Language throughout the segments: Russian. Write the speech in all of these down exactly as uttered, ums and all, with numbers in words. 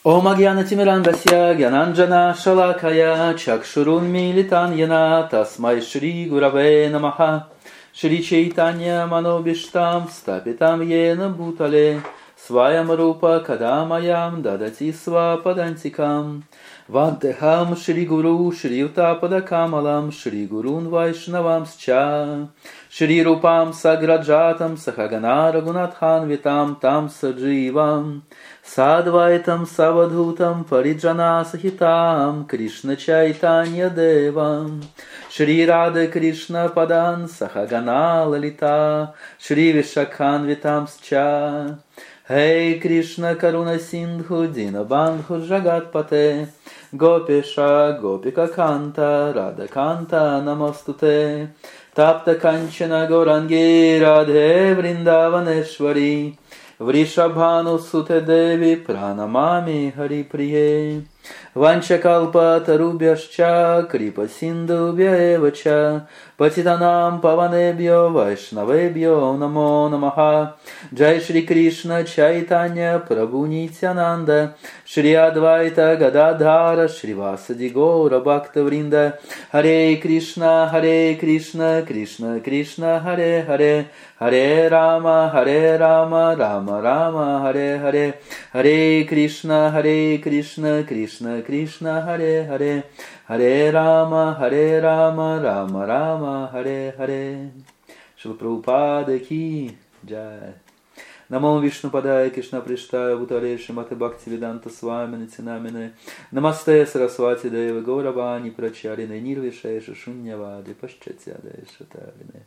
Om Agyana Timirandasya Gyananjana Shalakaya Chakshurun Militan Yana Tasmai Shri Gurave Namaha Shri Chaitanya Manobishtam Stapitam Yena Bhutale Swayam Rupa Kadamayam Dadati Swapadantikam Vanteham Shri Guru Shri Utapada Kamalam Shri Gurun Vaishnavam Scha Shri Rupam Sagrajatam Sahagana Raghunathan Vitam Tam Sajivam Sadvaitam Savadhutam Parijana Sahitam Krishna Chaitanya Devam Shri Radha Krishna Padan Sahagana Lalita Shri Vishakhan Vitam Scha Hey Krishna Karuna Sindhu Dinabandhu Jagatpate Gopesha Gopika Kanta Radha Kanta Namostute Tapta Kanchana Gaurangi Radhe Vrindavaneshwari Vrishabhanu Sute Devi Pranamami Hari Priye Vanchakalpa Tarubhyascha Kripa Sindhubhya Evacha Patitanam Pavanebhyo Vaishnavebhyo Namo Namaha Jai Shri Krishna Chaitanya Prabhu Nityananda Shri Advaita Gadadhara Shri Vasadi Gaura Bhakta Vrinda Hare Krishna Hare Krishna Krishna Krishna Hare Hare Hare Rama Hare Rama Rama Rama Hare Hare Hare Krishna Hare Krishna Krishna Krishna Hare Hare Hare Rama Hare Rama Rama Rama Hare Hare Шрила Прабхупада Ки Джай. Намо Вишну Падая Кришна Приштая Бутале Шримати Бхакти Веданта Свами Нитинамине Намасте Сарасвати Дева Гауравани Прачарине Нирвишеша Шуньявади Пашчатяде Шатавине.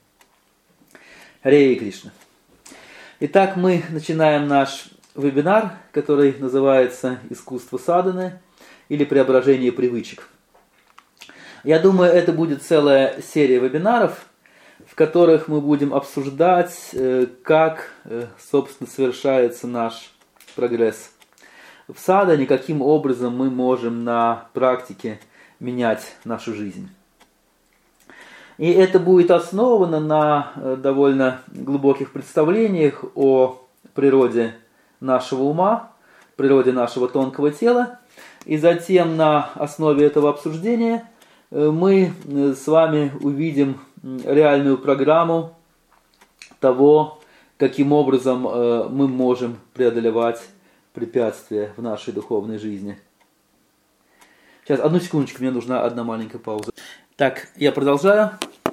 Харе Кришна. Итак, мы начинаем наш вебинар, который называется «Искусство садханы» или «Преображение привычек». Я думаю, это будет целая серия вебинаров, в которых мы будем обсуждать, как, собственно, совершается наш прогресс в садхане, каким образом мы можем на практике менять нашу жизнь. И это будет основано на довольно глубоких представлениях о природе нашего ума, природе нашего тонкого тела. И затем на основе этого обсуждения мы с вами увидим реальную программу того, каким образом мы можем преодолевать препятствия в нашей духовной жизни. Сейчас, одну секундочку, мне нужна одна маленькая пауза. Так, я продолжаю.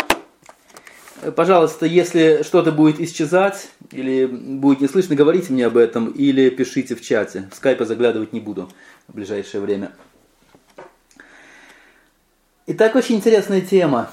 Пожалуйста, если что-то будет исчезать или будет не слышно, говорите мне об этом или пишите в чате. В скайпе заглядывать не буду в ближайшее время. Итак, очень интересная тема,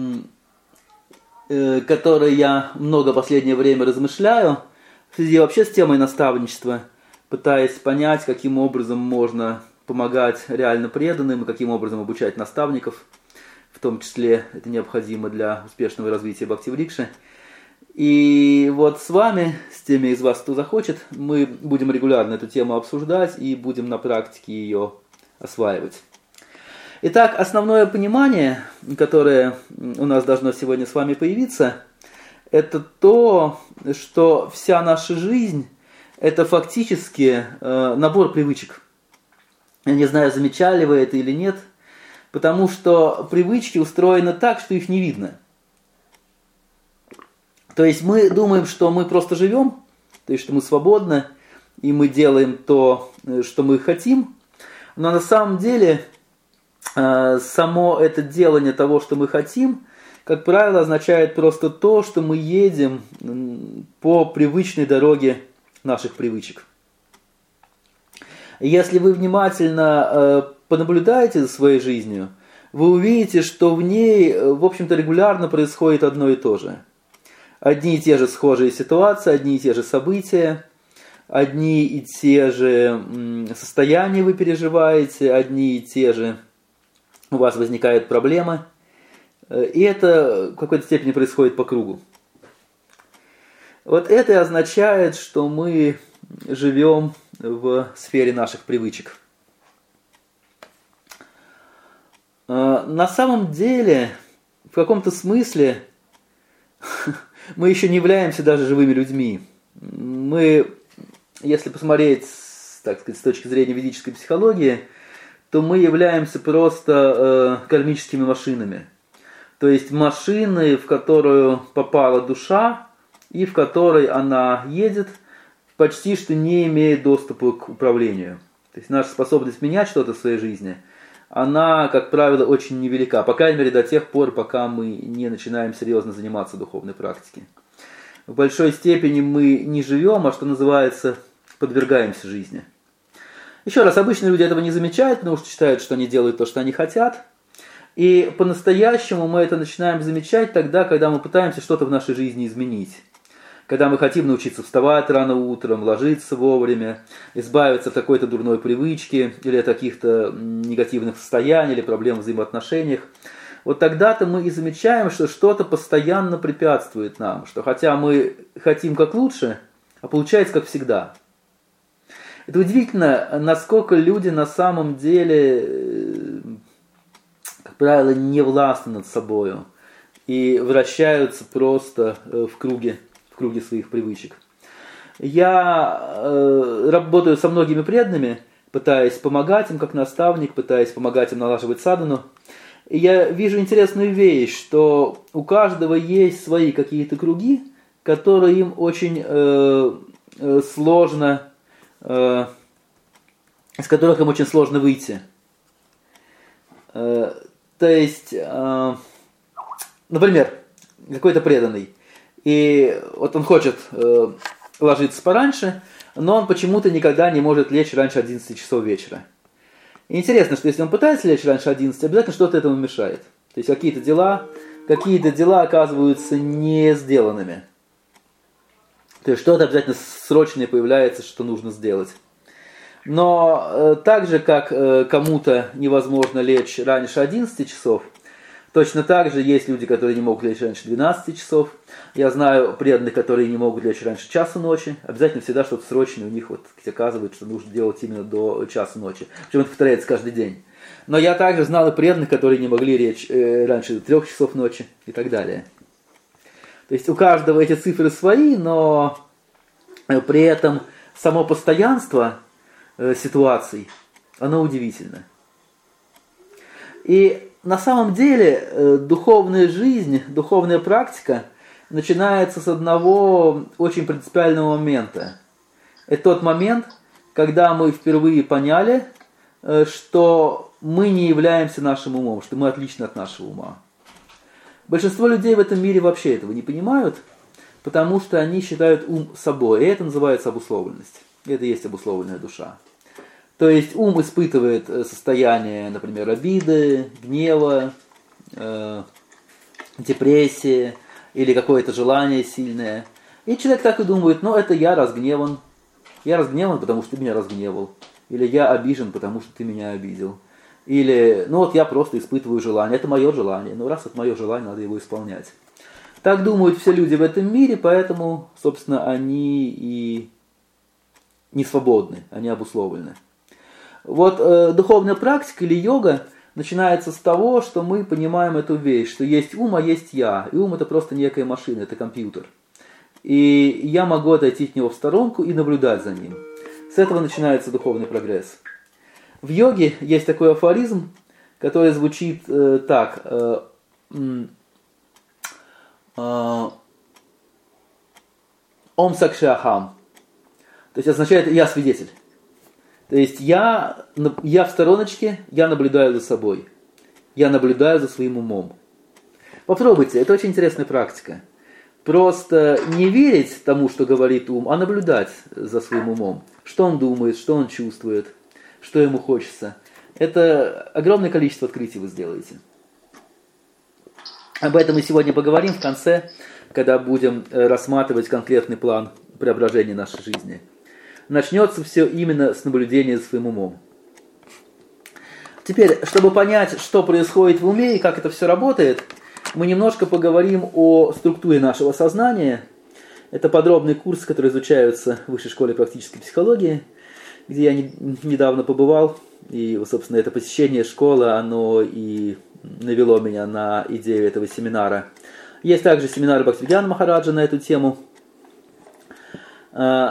которой я много последнее время размышляю, в связи вообще с темой наставничества, пытаясь понять, каким образом можно помогать реально преданным и каким образом обучать наставников. В том числе это необходимо для успешного развития Бхакти-врикши. И вот с вами, с теми из вас, кто захочет, мы будем регулярно эту тему обсуждать и будем на практике ее осваивать. Итак, основное понимание, которое у нас должно сегодня с вами появиться, это то, что вся наша жизнь – это фактически набор привычек. Я не знаю, замечали вы это или нет, потому что привычки устроены так, что их не видно. То есть мы думаем, что мы просто живем, то есть что мы свободны, и мы делаем то, что мы хотим, но на самом деле само это делание того, что мы хотим, как правило, означает просто то, что мы едем по привычной дороге наших привычек. Если вы внимательно понаблюдаете за своей жизнью, вы увидите, что в ней, в общем-то, регулярно происходит одно и то же. Одни и те же схожие ситуации, одни и те же события, одни и те же состояния вы переживаете, одни и те же у вас возникают проблемы. И это в какой-то степени происходит по кругу. Вот это и означает, что мы живем в сфере наших привычек. На самом деле, в каком-то смысле, мы еще не являемся даже живыми людьми. Мы, если посмотреть с так сказать, с точки зрения ведической психологии, то мы являемся просто э, кармическими машинами. То есть машины, в которую попала душа и в которой она едет, почти что не имеет доступа к управлению. То есть наша способность менять что-то в своей жизни, она, как правило, очень невелика. По крайней мере, до тех пор, пока мы не начинаем серьезно заниматься духовной практикой. В большой степени мы не живем, а что называется, подвергаемся жизни. Еще раз, обычно люди этого не замечают, потому что считают, что они делают то, что они хотят. И по-настоящему мы это начинаем замечать тогда, когда мы пытаемся что-то в нашей жизни изменить. Когда мы хотим научиться вставать рано утром, ложиться вовремя, избавиться от какой-то дурной привычки или от каких-то негативных состояний или проблем в взаимоотношениях. Вот тогда-то мы и замечаем, что что-то постоянно препятствует нам, что хотя мы хотим как лучше, а получается как всегда. Это удивительно, насколько люди на самом деле, как правило, не властны над собою и вращаются просто в круге, в круге своих привычек. Я э, работаю со многими преданными, пытаясь помогать им как наставник, пытаясь помогать им налаживать садхану. И я вижу интересную вещь, что у каждого есть свои какие-то круги, которые им очень э, э, сложно, э, из которых им очень сложно выйти. Э, то есть, э, например, какой-то преданный, и вот он хочет э, ложиться пораньше, но он почему-то никогда не может лечь раньше одиннадцати часов вечера. И интересно, что если он пытается лечь раньше одиннадцати, обязательно что-то этому мешает. То есть какие-то дела, какие-то дела оказываются не сделанными. То есть что-то обязательно срочное появляется, что нужно сделать. Но э, так же, как э, кому-то невозможно лечь раньше одиннадцати часов, точно так же есть люди, которые не могут лечь раньше двенадцати часов. Я знаю преданных, которые не могут лечь раньше часа ночи. Обязательно всегда что-то срочное у них вот оказывается, что нужно делать именно до часа ночи. Причем это повторяется каждый день. Но я также знал и преданных, которые не могли лечь э, раньше трех часов ночи и так далее. То есть у каждого эти цифры свои, но при этом само постоянство э, ситуаций, оно удивительно. И на самом деле э, духовная жизнь, духовная практика начинается с одного очень принципиального момента. Это тот момент, когда мы впервые поняли, э, что мы не являемся нашим умом, что мы отличны от нашего ума. Большинство людей в этом мире вообще этого не понимают, потому что они считают ум собой, и это называется обусловленность. Это и есть обусловленная душа. То есть ум испытывает состояние, например, обиды, гнева, э, депрессии или какое-то желание сильное. И человек так и думает, ну это я разгневан. Я разгневан, потому что ты меня разгневал. Или я обижен, потому что ты меня обидел. Или, ну вот я просто испытываю желание. Это мое желание. Ну раз это мое желание, надо его исполнять. Так думают все люди в этом мире, поэтому, собственно, они и не свободны, они обусловлены. Вот э, духовная практика или йога начинается с того, что мы понимаем эту вещь, что есть ум, а есть я. И ум это просто некая машина, это компьютер. И я могу отойти от него в сторонку и наблюдать за ним. С этого начинается духовный прогресс. В йоге есть такой афоризм, который звучит э, так. Э, э, Ом сакшахам. То есть означает «я свидетель». То есть я, я в стороночке, я наблюдаю за собой. Я наблюдаю за своим умом. Попробуйте, это очень интересная практика. Просто не верить тому, что говорит ум, а наблюдать за своим умом. Что он думает, что он чувствует, что ему хочется. Это огромное количество открытий вы сделаете. Об этом мы сегодня поговорим в конце, когда будем рассматривать конкретный план преображения нашей жизни. Начнется все именно с наблюдения за своим умом. Теперь, чтобы понять, что происходит в уме и как это все работает, мы немножко поговорим о структуре нашего сознания. Это подробный курс, который изучается в Высшей школе практической психологии, где я не, недавно побывал. И, собственно, это посещение школы, оно и навело меня на идею этого семинара. Есть также семинар Бхактивидьяна Махараджа на эту тему.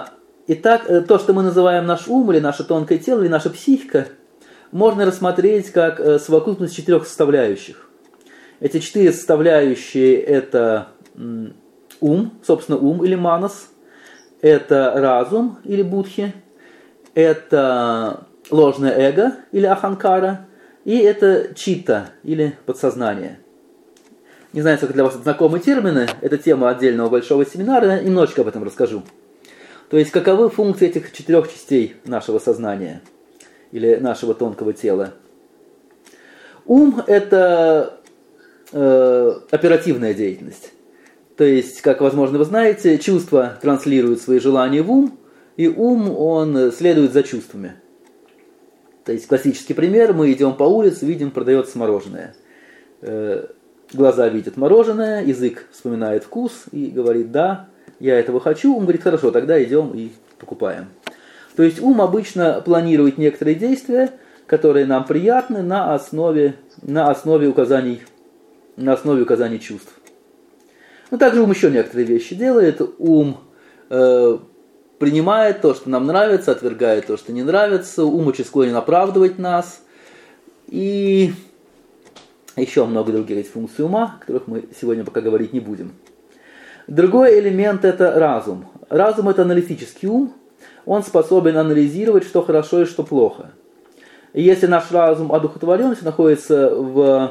Итак, то, что мы называем наш ум, или наше тонкое тело, или наша психика, можно рассмотреть как совокупность четырех составляющих. Эти четыре составляющие – это ум, собственно, ум или манас, это разум или будхи, это ложное эго или аханкара, и это читта или подсознание. Не знаю, сколько для вас знакомые термины, это тема отдельного большого семинара, немножечко об этом расскажу. То есть, каковы функции этих четырех частей нашего сознания или нашего тонкого тела? Ум – это э, оперативная деятельность. То есть, как, возможно, вы знаете, чувства транслируют свои желания в ум, и ум, он следует за чувствами. То есть, классический пример, мы идем по улице, видим, продается мороженое. Э, глаза видят мороженое, язык вспоминает вкус и говорит «да». Я этого хочу, ум говорит, хорошо, тогда идем и покупаем. То есть ум обычно планирует некоторые действия, которые нам приятны на основе, на основе, указаний, на основе указаний чувств. Но также ум еще некоторые вещи делает. Ум э, принимает то, что нам нравится, отвергает то, что не нравится. Ум очень склонен оправдывать нас. И еще много других функций ума, о которых мы сегодня пока говорить не будем. Другой элемент – это разум. Разум – это аналитический ум. Он способен анализировать, что хорошо и что плохо. И если наш разум одухотворен, если находится в...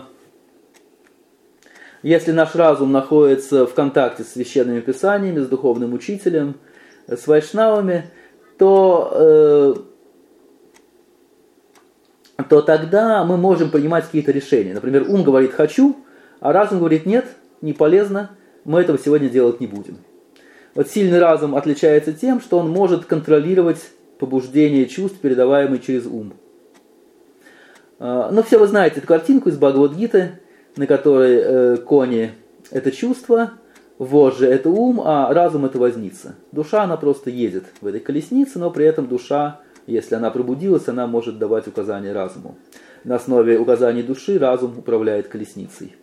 Если наш разум находится в контакте с священными писаниями, с духовным учителем, с вайшнавами, то, э, то тогда мы можем принимать какие-то решения. Например, ум говорит «хочу», а разум говорит «нет, не полезно». Мы этого сегодня делать не будем. Вот сильный разум отличается тем, что он может контролировать побуждение чувств, передаваемые через ум. Но все вы знаете эту картинку из Бхагавад-гиты, на которой кони – это чувство, вожжи – это ум, а разум – это возница. Душа, она просто едет в этой колеснице, но при этом душа, если она пробудилась, она может давать указания разуму. На основе указаний души разум управляет колесницей.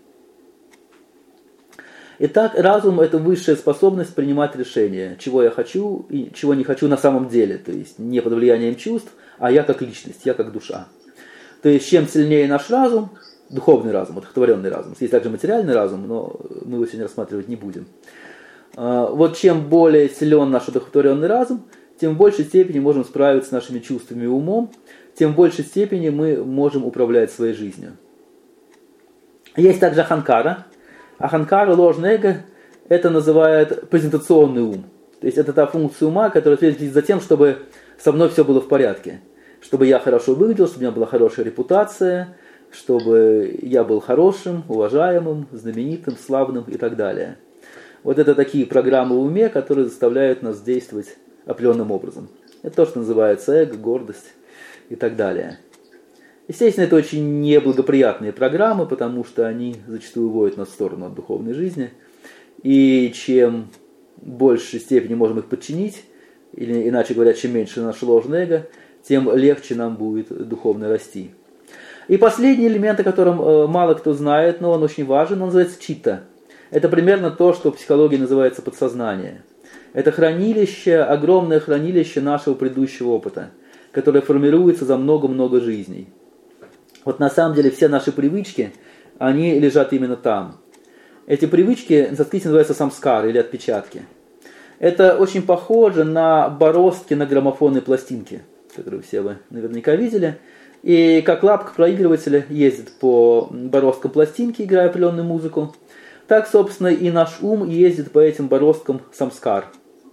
Итак, разум – это высшая способность принимать решения, чего я хочу и чего не хочу на самом деле, то есть не под влиянием чувств, а я как личность, я как душа. То есть чем сильнее наш разум, духовный разум, одухотворенный разум, есть также материальный разум, но мы его сегодня рассматривать не будем. Вот чем более силен наш одухотворенный разум, тем в большей степени можем справиться с нашими чувствами и умом, тем в большей степени мы можем управлять своей жизнью. Есть также аханкара. Аханкара, ложное эго, это называют презентационный ум. То есть это та функция ума, которая следует за тем, чтобы со мной все было в порядке. Чтобы я хорошо выглядел, чтобы у меня была хорошая репутация, чтобы я был хорошим, уважаемым, знаменитым, славным и так далее. Вот это такие программы в уме, которые заставляют нас действовать определенным образом. Это то, что называется эго, гордость и так далее. Естественно, это очень неблагоприятные программы, потому что они зачастую уводят нас в сторону от духовной жизни. И чем в большей степени можем их подчинить, или иначе говоря, чем меньше наше ложное эго, тем легче нам будет духовно расти. И последний элемент, о котором мало кто знает, но он очень важен, он называется читта. Это примерно то, что в психологии называется подсознание. Это хранилище, огромное хранилище нашего предыдущего опыта, которое формируется за много-много жизней. Вот на самом деле все наши привычки, они лежат именно там. Эти привычки на санскрите называются самскары или отпечатки. Это очень похоже на бороздки на граммофонной пластинке, которую все вы наверняка видели. И как лапка проигрывателя ездит по бороздкам пластинки, играя определенную музыку, так, собственно, и наш ум ездит по этим бороздкам самскар,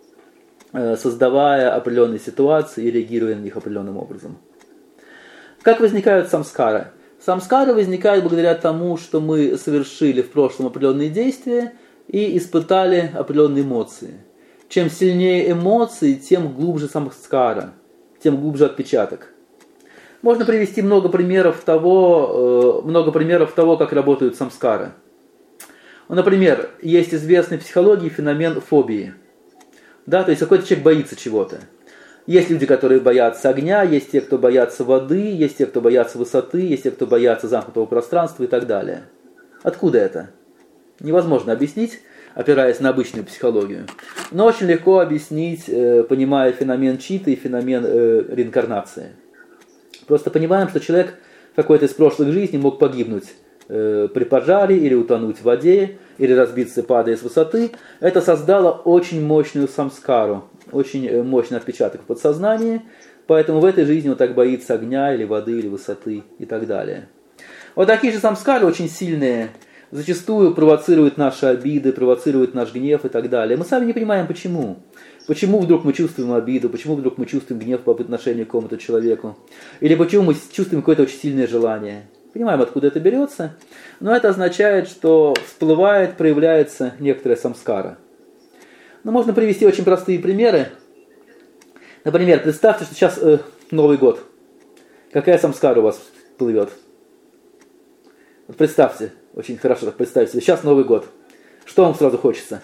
создавая определенные ситуации и реагируя на них определенным образом. Как возникают самскары? Самскары возникают благодаря тому, что мы совершили в прошлом определенные действия и испытали определенные эмоции. Чем сильнее эмоции, тем глубже самскара, тем глубже отпечаток. Можно привести много примеров того, много примеров того, как работают самскары. Например, есть известный в психологии феномен фобии. Да, то есть какой-то человек боится чего-то. Есть люди, которые боятся огня, есть те, кто боятся воды, есть те, кто боятся высоты, есть те, кто боятся замкнутого пространства и так далее. Откуда это? Невозможно объяснить. опираясь на обычную психологию. Но очень легко объяснить, понимая феномен читы и феномен реинкарнации. Просто понимаем, что человек в какой-то из прошлых жизней мог погибнуть при пожаре или утонуть в воде, или разбиться, падая с высоты. Это создало очень мощную самскару, очень мощный отпечаток в подсознании, поэтому в этой жизни он так боится огня или воды, или высоты и так далее. Вот такие же самскары очень сильные, зачастую провоцируют наши обиды, провоцируют наш гнев и так далее. Мы сами не понимаем, почему. Почему вдруг мы чувствуем обиду, почему вдруг мы чувствуем гнев по отношению к какому-то человеку. Или почему мы чувствуем какое-то очень сильное желание. Понимаем, откуда это берется, но это означает, что всплывает, проявляется некоторая самскара. Ну, можно привести очень простые примеры. Например, представьте, что сейчас э, Новый год. Какая самскара у вас плывет? Вот представьте, очень хорошо так представьте себе, сейчас Новый год. Что вам сразу хочется?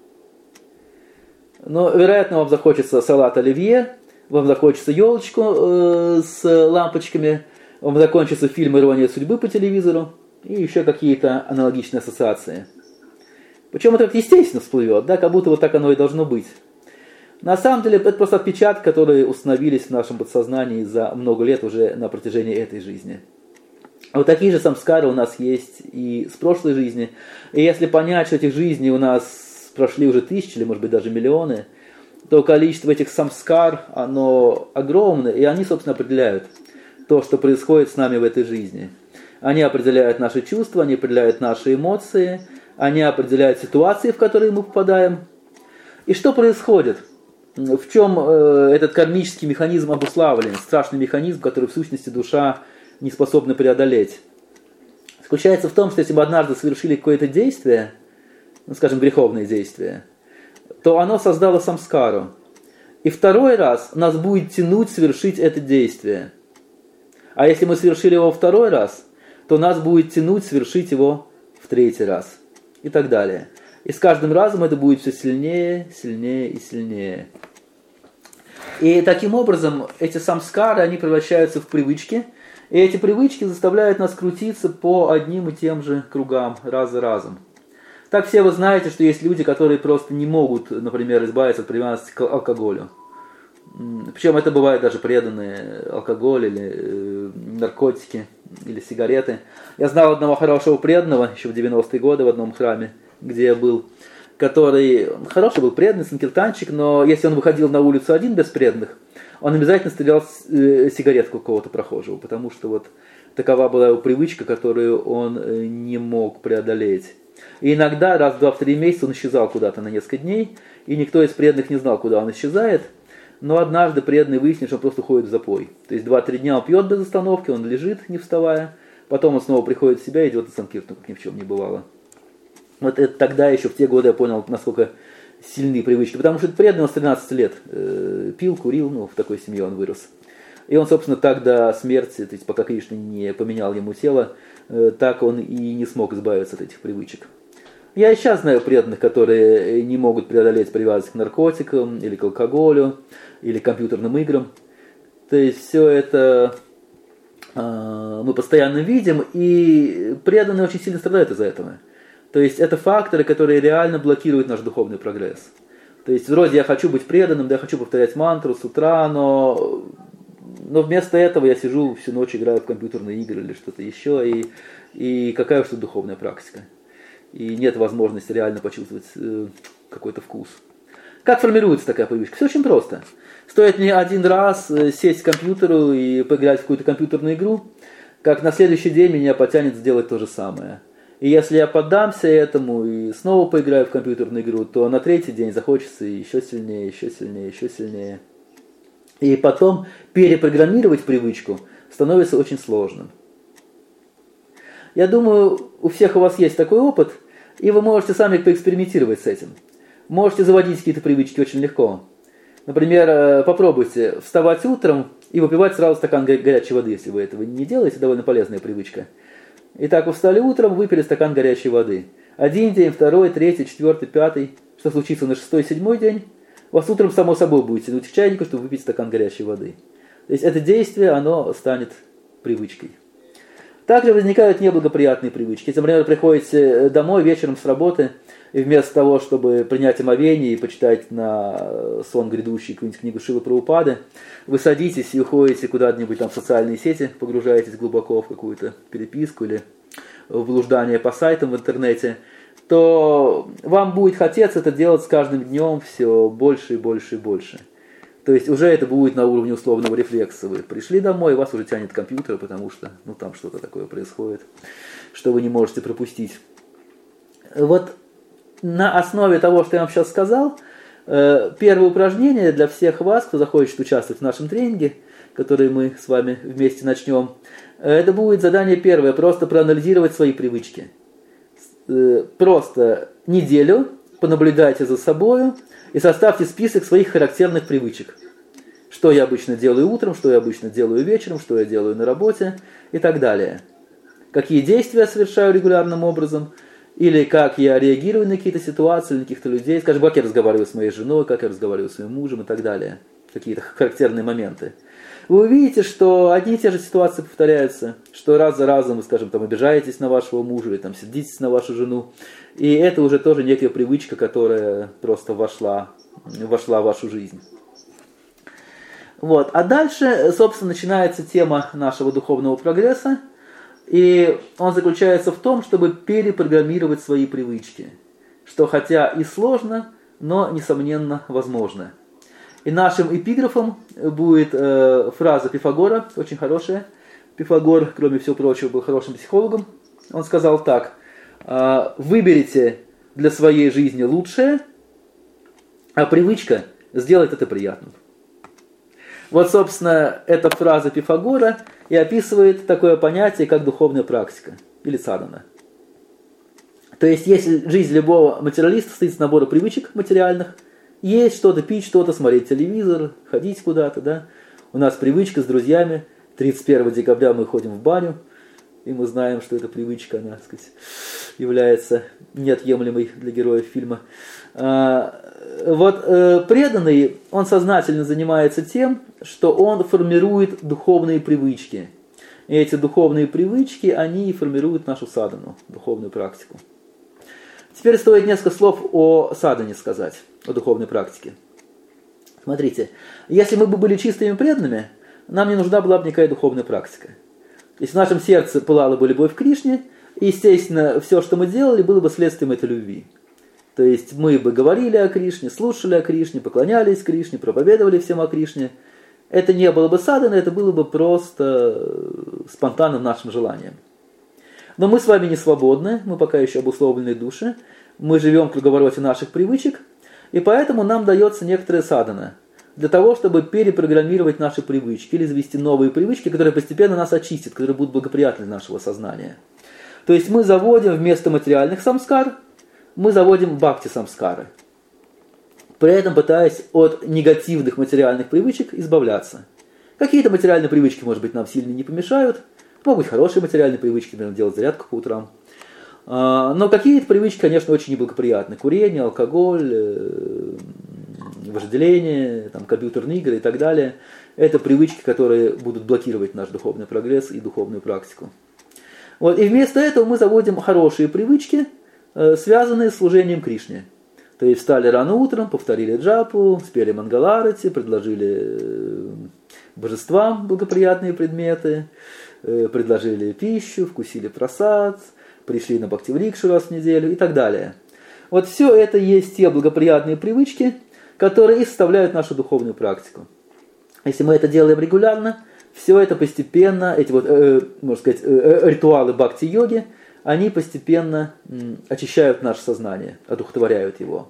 Ну, вероятно, вам захочется салат оливье, вам захочется елочку э, с лампочками, вам закончится фильм «Ирония судьбы» по телевизору и еще какие-то аналогичные ассоциации. Причем это естественно всплывет, да, как будто вот так оно и должно быть. На самом деле это просто отпечатки, которые установились в нашем подсознании за много лет уже на протяжении этой жизни. Вот такие же самскары у нас есть и с прошлой жизни. И если понять, что этих жизней у нас прошли уже тысячи или, может быть, даже миллионы, то количество этих самскар, оно огромное, и они, собственно, определяют то, что происходит с нами в этой жизни. Они определяют наши чувства, они определяют наши эмоции, они определяют ситуации, в которые мы попадаем. И что происходит? В чем э, этот кармический механизм обуславлен, страшный механизм, который в сущности душа не способна преодолеть? Заключается в том, что если мы однажды совершили какое-то действие, ну, скажем, греховное действие, то оно создало самскару. И второй раз нас будет тянуть совершить это действие. А если мы совершили его второй раз, то нас будет тянуть совершить его в третий раз. И так далее. И с каждым разом это будет все сильнее, сильнее и сильнее. И таким образом эти самскары, они превращаются в привычки. И эти привычки заставляют нас крутиться по одним и тем же кругам раз за разом. Так все вы знаете, что есть люди, которые просто не могут, например, избавиться от привязанности к алкоголю. Причем это бывает даже преданные алкоголь или э, наркотики или сигареты. Я знал одного хорошего преданного еще в девяностые годы в одном храме, где я был, который хороший был преданный, санкиртанчик, но если он выходил на улицу один без преданных, он обязательно стрелял э, сигаретку какого-то прохожего, потому что вот такова была его привычка, которую он э, не мог преодолеть. И иногда раз в два-три месяца он исчезал куда-то на несколько дней, и никто из преданных не знал, куда он исчезает. Но однажды преданный выяснил, что он просто уходит в запой. То есть два-три дня он пьет без остановки, он лежит, не вставая. Потом он снова приходит в себя и идет на санкиртану, как ни в чем не бывало. Вот это тогда еще, в те годы, я понял, насколько сильные привычки. Потому что преданный он с тринадцати лет э, пил, курил, ну, в такой семье он вырос. И он, собственно, так до смерти, то есть пока Кришна не поменял ему тело, э, так он и не смог избавиться от этих привычек. Я и сейчас знаю преданных, которые не могут преодолеть привязанность к наркотикам, или к алкоголю, или к компьютерным играм. То есть все это э, мы постоянно видим, и преданные очень сильно страдают из-за этого. То есть это факторы, которые реально блокируют наш духовный прогресс. То есть вроде я хочу быть преданным, да, я хочу повторять мантру с утра, но, но вместо этого я сижу всю ночь, играю в компьютерные игры или что-то еще, и, и какая уж тут духовная практика. И нет возможности реально почувствовать э, какой-то вкус. Как формируется такая привычка? Все очень просто. Стоит мне один раз э, сесть к компьютеру и поиграть в какую-то компьютерную игру, как на следующий день меня потянет сделать то же самое. И если я поддамся этому и снова поиграю в компьютерную игру, то на третий день захочется еще сильнее, еще сильнее, еще сильнее. И потом перепрограммировать привычку становится очень сложным. Я думаю, у всех у вас есть такой опыт, и вы можете сами поэкспериментировать с этим. Можете заводить какие-то привычки очень легко. Например, попробуйте вставать утром и выпивать сразу стакан горячей воды, если вы этого не делаете, довольно полезная привычка. Итак, вы встали утром, выпили стакан горячей воды. Один день, второй, третий, четвертый, пятый. Что случится на шестой, седьмой день? У вас утром само собой будет тянуть к чайнику, чтобы выпить стакан горячей воды. То есть это действие, оно станет привычкой. Также возникают неблагоприятные привычки. Если, например, приходите домой вечером с работы, и вместо того, чтобы принять омовение и почитать на сон грядущий какую-нибудь книгу Шрилы Прабхупады, вы садитесь и уходите куда-нибудь там в социальные сети, погружаетесь глубоко в какую-то переписку или в блуждание по сайтам в интернете, то вам будет хотеться это делать с каждым днем все больше и больше и больше. То есть уже это будет на уровне условного рефлекса. Вы пришли домой, и вас уже тянет компьютер, потому что ну, там что-то такое происходит, что вы не можете пропустить. Вот на основе того, что я вам сейчас сказал, первое упражнение для всех вас, кто захочет участвовать в нашем тренинге, который мы с вами вместе начнем, это будет задание первое, просто проанализировать свои привычки. Просто неделю понаблюдайте за собой и составьте список своих характерных привычек. Что я обычно делаю утром, что я обычно делаю вечером, что я делаю на работе и так далее. Какие действия я совершаю регулярным образом, или как я реагирую на какие-то ситуации, на каких-то людей, скажем, как я разговариваю с моей женой, как я разговариваю с своим мужем и так далее. Какие-то характерные моменты. Вы увидите, что одни и те же ситуации повторяются, что раз за разом вы, скажем, там, обижаетесь на вашего мужа или там, сердитесь на вашу жену. И это уже тоже некая привычка, которая просто вошла, вошла в вашу жизнь. Вот. А дальше, собственно, начинается тема нашего духовного прогресса. И он заключается в том, чтобы перепрограммировать свои привычки. Что хотя и сложно, но, несомненно, возможно. И нашим эпиграфом будет э, фраза Пифагора, очень хорошая. Пифагор, кроме всего прочего, был хорошим психологом. Он сказал так: э, выберите для своей жизни лучшее, а привычка сделает это приятным. Вот, собственно, эта фраза Пифагора и описывает такое понятие, как духовная практика, или садхана. То есть, если жизнь любого материалиста состоит из набора привычек материальных, есть что-то пить, что-то, смотреть телевизор, ходить куда-то, да. У нас привычка с друзьями. тридцать первого декабря мы ходим в баню, и мы знаем, что эта привычка, она, так сказать, является неотъемлемой для героев фильма. А, вот э, преданный, он сознательно занимается тем, что он формирует духовные привычки. И эти духовные привычки, они формируют нашу садхану, духовную практику. Теперь стоит несколько слов о садхане сказать, о духовной практике. Смотрите, если мы бы были чистыми преданными, нам не нужна была бы никакая духовная практика. Если в нашем сердце пылала бы любовь к Кришне, естественно, все, что мы делали, было бы следствием этой любви. То есть мы бы говорили о Кришне, слушали о Кришне, поклонялись Кришне, проповедовали всем о Кришне. Это не было бы садхана, это было бы просто спонтанным нашим желанием. Но мы с вами не свободны, мы пока еще обусловленные души, мы живем в круговороте наших привычек, и поэтому нам дается некоторая садхана для того, чтобы перепрограммировать наши привычки или завести новые привычки, которые постепенно нас очистят, которые будут благоприятны для нашего сознания. То есть мы заводим вместо материальных самскар, мы заводим бхакти-самскары, при этом пытаясь от негативных материальных привычек избавляться. Какие-то материальные привычки, может быть, нам сильно не помешают, могут быть хорошие материальные привычки, например, делать зарядку по утрам. Но какие-то привычки, конечно, очень неблагоприятны. Курение, алкоголь, вожделение, там, компьютерные игры и так далее. Это привычки, которые будут блокировать наш духовный прогресс и духовную практику. Вот. И вместо этого мы заводим хорошие привычки, связанные с служением Кришне. То есть встали рано утром, повторили джапу, спели мангаларати, предложили божествам благоприятные предметы, предложили пищу, вкусили прасад, пришли на бхакти-врикшу раз в неделю и так далее. Вот все это есть те благоприятные привычки, которые и составляют нашу духовную практику. Если мы это делаем регулярно, все это постепенно, эти вот, э, можно сказать, э, ритуалы бхакти-йоги, они постепенно м, очищают наше сознание, одухотворяют его.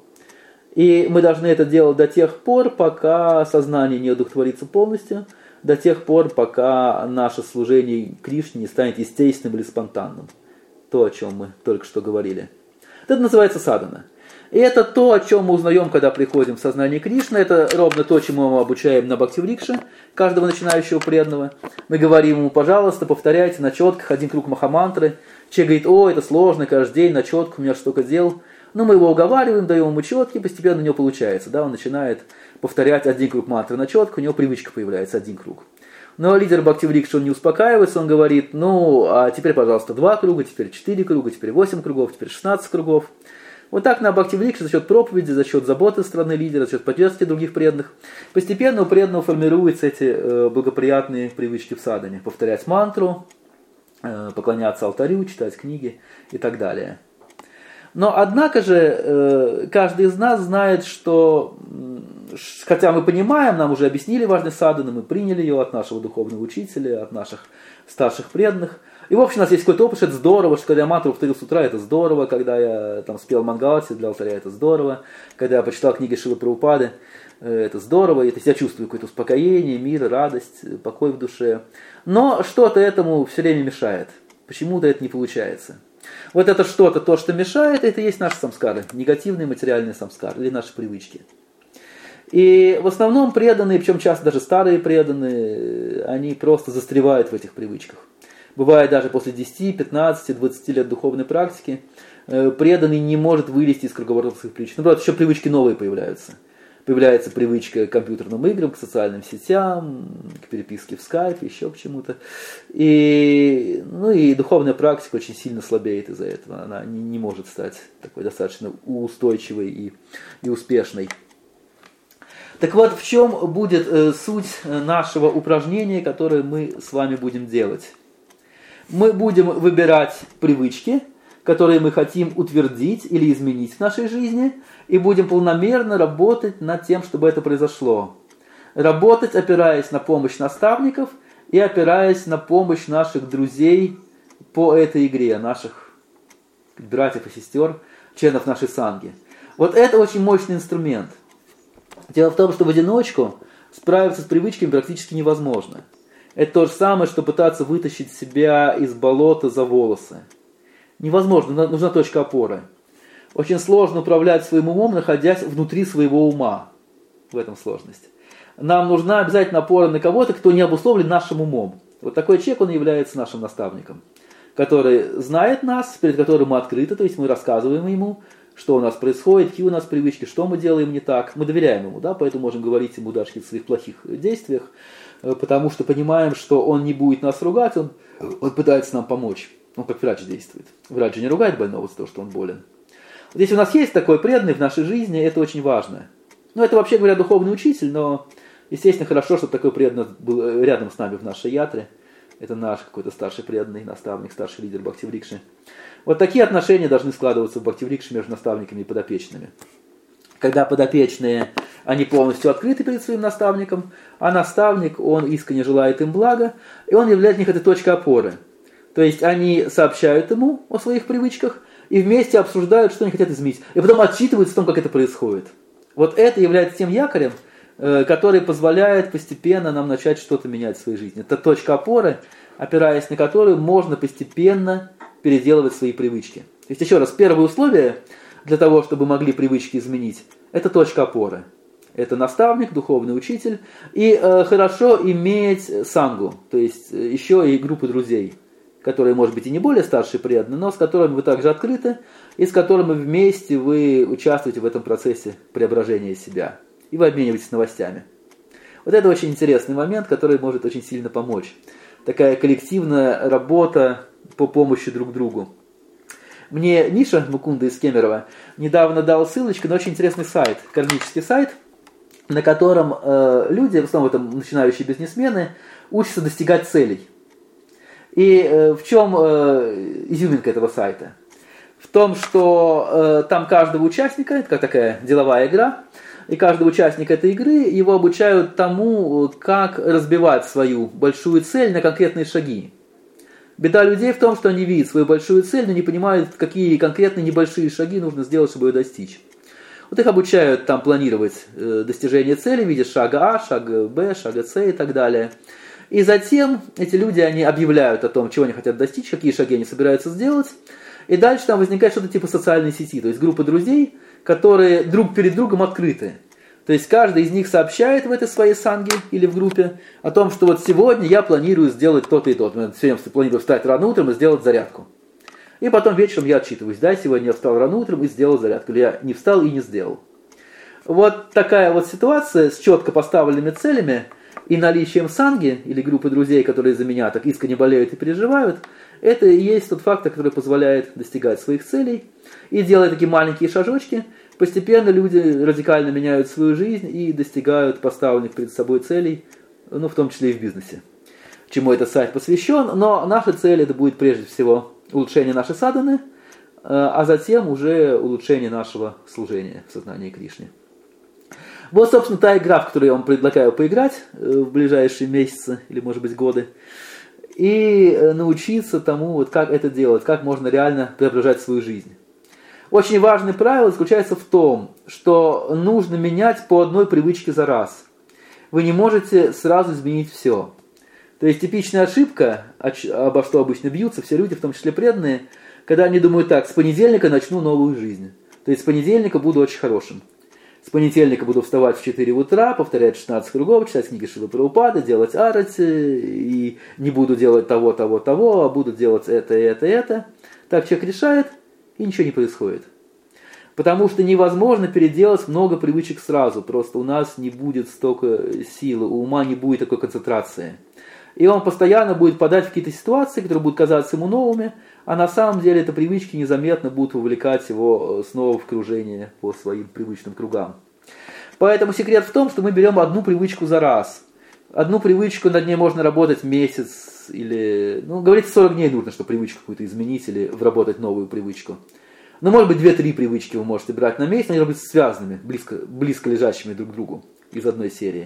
И мы должны это делать до тех пор, пока сознание не одухотворится полностью, до тех пор, пока наше служение Кришне не станет естественным или спонтанным. То, о чем мы только что говорили. Это называется садхана. И это то, о чем мы узнаем, когда приходим в сознание Кришны. Это ровно то, чему мы обучаем на бхакти-врикше каждого начинающего преданного. Мы говорим ему: пожалуйста, повторяйте на четках один круг махамантры. Человек говорит: о, это сложно, каждый день на четках, у меня столько дел. Но мы его уговариваем, даем ему четки, постепенно у него получается. Да? Он начинает повторять один круг мантры на четко, у него привычка появляется один круг. Но лидер Бхактиврикши, он не успокаивается, он говорит, ну, а теперь, пожалуйста, два круга, теперь четыре круга, теперь восемь кругов, теперь шестнадцать кругов. Вот так на Бхактиврикше за счет проповеди, за счет заботы страны лидера, за счет поддержки других преданных, постепенно у преданного формируются эти э, благоприятные привычки в садхане. Повторять мантру, э, поклоняться алтарю, читать книги и так далее. Но, однако же, э, каждый из нас знает, что, э, хотя мы понимаем, нам уже объяснили важность садханы, мы приняли ее от нашего духовного учителя, от наших старших преданных. И в общем у нас есть какой-то опыт, что это здорово, что когда я мантру повторил с утра, это здорово, когда я там спел мангалати для алтаря, это здорово, когда я почитал книги Шрилы Прабхупады, это здорово, и я чувствую какое-то успокоение, мир, радость, покой в душе. Но что-то этому все время мешает, почему-то это не получается. Вот это что-то, то, что мешает, это и есть наши самскары, негативные материальные самскары или наши привычки. И в основном преданные, причем часто даже старые преданные, они просто застревают в этих привычках. Бывает даже после десяти, пятнадцати, двадцати лет духовной практики преданный не может вылезти из круговорота своих привычек. Наоборот, еще привычки новые появляются. Появляется привычка к компьютерным играм, к социальным сетям, к переписке в скайп, еще к чему-то. И, ну и духовная практика очень сильно слабеет из-за этого. Она не, не может стать такой достаточно устойчивой и, и успешной. Так вот, в чем будет э, суть нашего упражнения, которое мы с вами будем делать? Мы будем выбирать привычки, которые мы хотим утвердить или изменить в нашей жизни, и будем планомерно работать над тем, чтобы это произошло. Работать, опираясь на помощь наставников и опираясь на помощь наших друзей по этой игре, наших братьев и сестер, членов нашей санги. Вот это очень мощный инструмент. Дело в том, что в одиночку справиться с привычками практически невозможно. Это то же самое, что пытаться вытащить себя из болота за волосы. Невозможно, нужна точка опоры. Очень сложно управлять своим умом, находясь внутри своего ума. В этом сложность. Нам нужна обязательно опора на кого-то, кто не обусловлен нашим умом. Вот такой человек, он является нашим наставником, который знает нас, перед которым мы открыты, то есть мы рассказываем ему, что у нас происходит, какие у нас привычки, что мы делаем не так. Мы доверяем ему, да, поэтому можем говорить ему даже о своих плохих действиях, потому что понимаем, что он не будет нас ругать, он, он пытается нам помочь. Он как врач действует. Врач же не ругает больного за то, что он болен. Вот если у нас есть такой преданный в нашей жизни, это очень важно. Ну, это вообще говоря духовный учитель, но, естественно, хорошо, чтобы такой преданный был рядом с нами в нашей ятре. Это наш какой-то старший преданный, наставник, старший лидер Бхактиврикши. Вот такие отношения должны складываться в Бхактиврикше между наставниками и подопечными. Когда подопечные, они полностью открыты перед своим наставником, а наставник, он искренне желает им блага, и он является для них этой точкой опоры. То есть они сообщают ему о своих привычках и вместе обсуждают, что они хотят изменить. И потом отчитываются о том, как это происходит. Вот это является тем якорем, который позволяет постепенно нам начать что-то менять в своей жизни. Это точка опоры, опираясь на которую можно постепенно переделывать свои привычки. То есть, еще раз, первое условие для того, чтобы могли привычки изменить, это точка опоры. Это наставник, духовный учитель. И э, хорошо иметь сангу, то есть еще и группу друзей, которые, может быть, и не более старшие преданные, но с которыми вы также открыты, и с которыми вместе вы участвуете в этом процессе преображения себя. И вы обмениваетесь новостями. Вот это очень интересный момент, который может очень сильно помочь. Такая коллективная работа по помощи друг другу. Мне Миша Мукунда из Кемерово недавно дал ссылочку на очень интересный сайт, кармический сайт, на котором э, люди, в основном это начинающие бизнесмены, учатся достигать целей. И э, в чем э, изюминка этого сайта? В том, что э, там каждого участника, это как такая деловая игра, и каждый участник этой игры, его обучают тому, как разбивать свою большую цель на конкретные шаги. Беда людей в том, что они видят свою большую цель, но не понимают, какие конкретные небольшие шаги нужно сделать, чтобы ее достичь. Вот их обучают там планировать э, достижение цели в виде шага А, шага Б, шага С и так далее. И затем эти люди, они объявляют о том, чего они хотят достичь, какие шаги они собираются сделать. И дальше там возникает что-то типа социальной сети, то есть группа друзей, которые друг перед другом открыты. То есть каждый из них сообщает в этой своей санге или в группе о том, что вот сегодня я планирую сделать то-то и то-то. Сегодня планирую встать рано утром и сделать зарядку. И потом вечером я отчитываюсь, да, сегодня я встал рано утром и сделал зарядку, или я не встал и не сделал. Вот такая вот ситуация с четко поставленными целями, и наличием санги, или группы друзей, которые за меня так искренне болеют и переживают, это и есть тот фактор, который позволяет достигать своих целей. И делая такие маленькие шажочки, постепенно люди радикально меняют свою жизнь и достигают поставленных перед собой целей, ну, в том числе и в бизнесе. Чему этот сайт посвящен, но наша цель это будет прежде всего улучшение нашей садханы, а затем уже улучшение нашего служения в сознании Кришны. Вот, собственно, та игра, в которую я вам предлагаю поиграть в ближайшие месяцы или, может быть, годы, и научиться тому, вот, как это делать, как можно реально преображать свою жизнь. Очень важное правило заключается в том, что нужно менять по одной привычке за раз. Вы не можете сразу изменить все. То есть типичная ошибка, обо что обычно бьются все люди, в том числе преданные, когда они думают так: с понедельника начну новую жизнь. То есть с понедельника буду очень хорошим. С понедельника буду вставать в четыре утра, повторять шестнадцать кругов, читать книги Шрилы Прабхупады, делать арати, и не буду делать того, того, того, а буду делать это, это, это. Так человек решает, и ничего не происходит. Потому что невозможно переделать много привычек сразу. Просто у нас не будет столько силы, у ума не будет такой концентрации. И он постоянно будет попадать в какие-то ситуации, которые будут казаться ему новыми, а на самом деле эти привычки незаметно будут вовлекать его снова в кружение по своим привычным кругам. Поэтому секрет в том, что мы берем одну привычку за раз. Одну привычку, над ней можно работать месяц или... Ну, говорится, сорок дней нужно, чтобы привычку какую-то изменить или вработать новую привычку. Ну, может быть, две-три привычки вы можете брать на месяц, они должны быть связанными, близко, близко лежащими друг к другу из одной серии.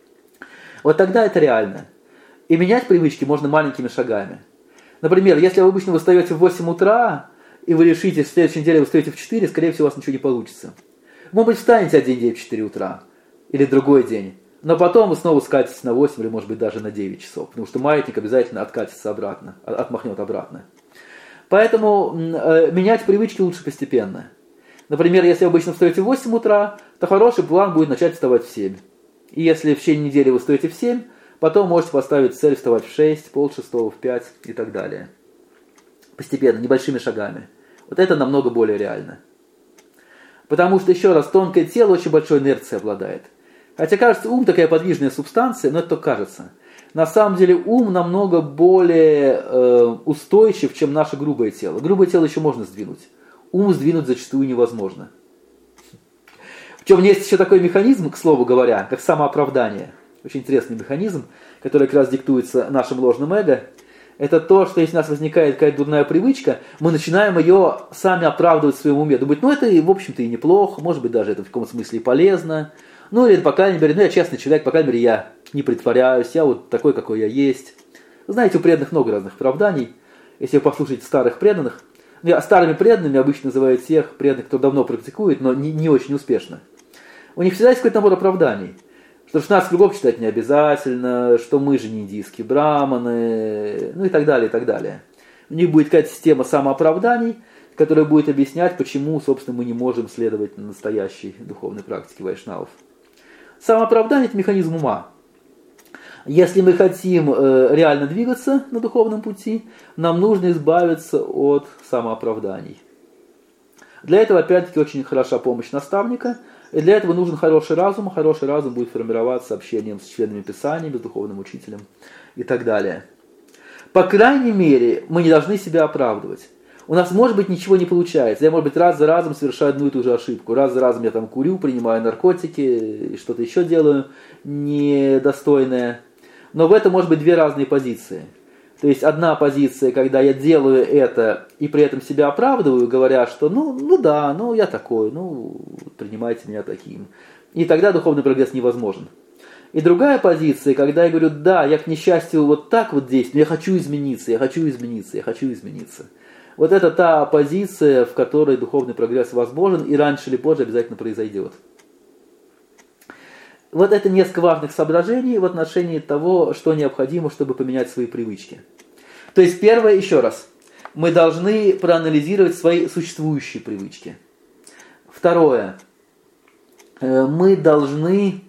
Вот тогда это реально. И менять привычки можно маленькими шагами. Например, если вы обычно вы встаете в восемь утра, и вы решите, что в следующей неделе вы встаете в четыре, скорее всего, у вас ничего не получится. Может быть, встанете один день в четыре утра, или другой день, но потом вы снова скатитесь на восемь, или, может быть, даже на девять часов, потому что маятник обязательно откатится обратно, отмахнет обратно. Поэтому э, менять привычки лучше постепенно. Например, если вы обычно встаете в восемь утра, то хороший план будет начать вставать в семь. И если в течение недели вы встаете в семь, потом можете поставить цель вставать в шесть, полшестого, в пять и так далее. Постепенно, небольшими шагами. Вот это намного более реально. Потому что, еще раз, тонкое тело очень большой инерцией обладает. Хотя, кажется, ум такая подвижная субстанция, но это только кажется. На самом деле ум намного более э, устойчив, чем наше грубое тело. Грубое тело еще можно сдвинуть. Ум сдвинуть зачастую невозможно. Причем есть еще такой механизм, к слову говоря, как самооправдание. Очень интересный механизм, который как раз диктуется нашим ложным эго. Это то, что если у нас возникает какая-то дурная привычка, мы начинаем ее сами оправдывать в своем уме. Думать, ну это, в общем-то, и неплохо, может быть, даже это в каком-то смысле и полезно. Ну или, по крайней мере, ну я честный человек, по крайней мере, я не притворяюсь, я вот такой, какой я есть. Вы знаете, у преданных много разных оправданий. Если вы послушаете старых преданных, ну, я старыми преданными обычно называю тех преданных, кто давно практикует, но не, не очень успешно. У них всегда есть какой-то набор оправданий. Что шестнадцать кругов читать не обязательно, что мы же не индийские браманы, ну и так далее, и так далее. У них будет какая-то система самооправданий, которая будет объяснять, почему, собственно, мы не можем следовать настоящей духовной практике вайшнавов. Самооправдание – это механизм ума. Если мы хотим э, реально двигаться на духовном пути, нам нужно избавиться от самооправданий. Для этого, опять-таки, очень хороша помощь наставника. И для этого нужен хороший разум. Хороший разум будет формироваться общением с членами Писания, с духовным учителем и так далее. По крайней мере, мы не должны себя оправдывать. У нас, может быть, ничего не получается. Я, может быть, раз за разом совершаю одну и ту же ошибку. Раз за разом я там курю, принимаю наркотики и что-то еще делаю недостойное. Но в этом может быть две разные позиции. То есть одна позиция, когда я делаю это и при этом себя оправдываю, говоря, что ну, ну да, ну я такой, ну принимайте меня таким. И тогда духовный прогресс невозможен. И другая позиция, когда я говорю, да, я к несчастью вот так вот действую, но я хочу измениться, я хочу измениться, я хочу измениться. Вот это та позиция, в которой духовный прогресс возможен и раньше или позже обязательно произойдет. Вот это несколько важных соображений в отношении того, что необходимо, чтобы поменять свои привычки. То есть первое, еще раз, мы должны проанализировать свои существующие привычки. Второе, мы должны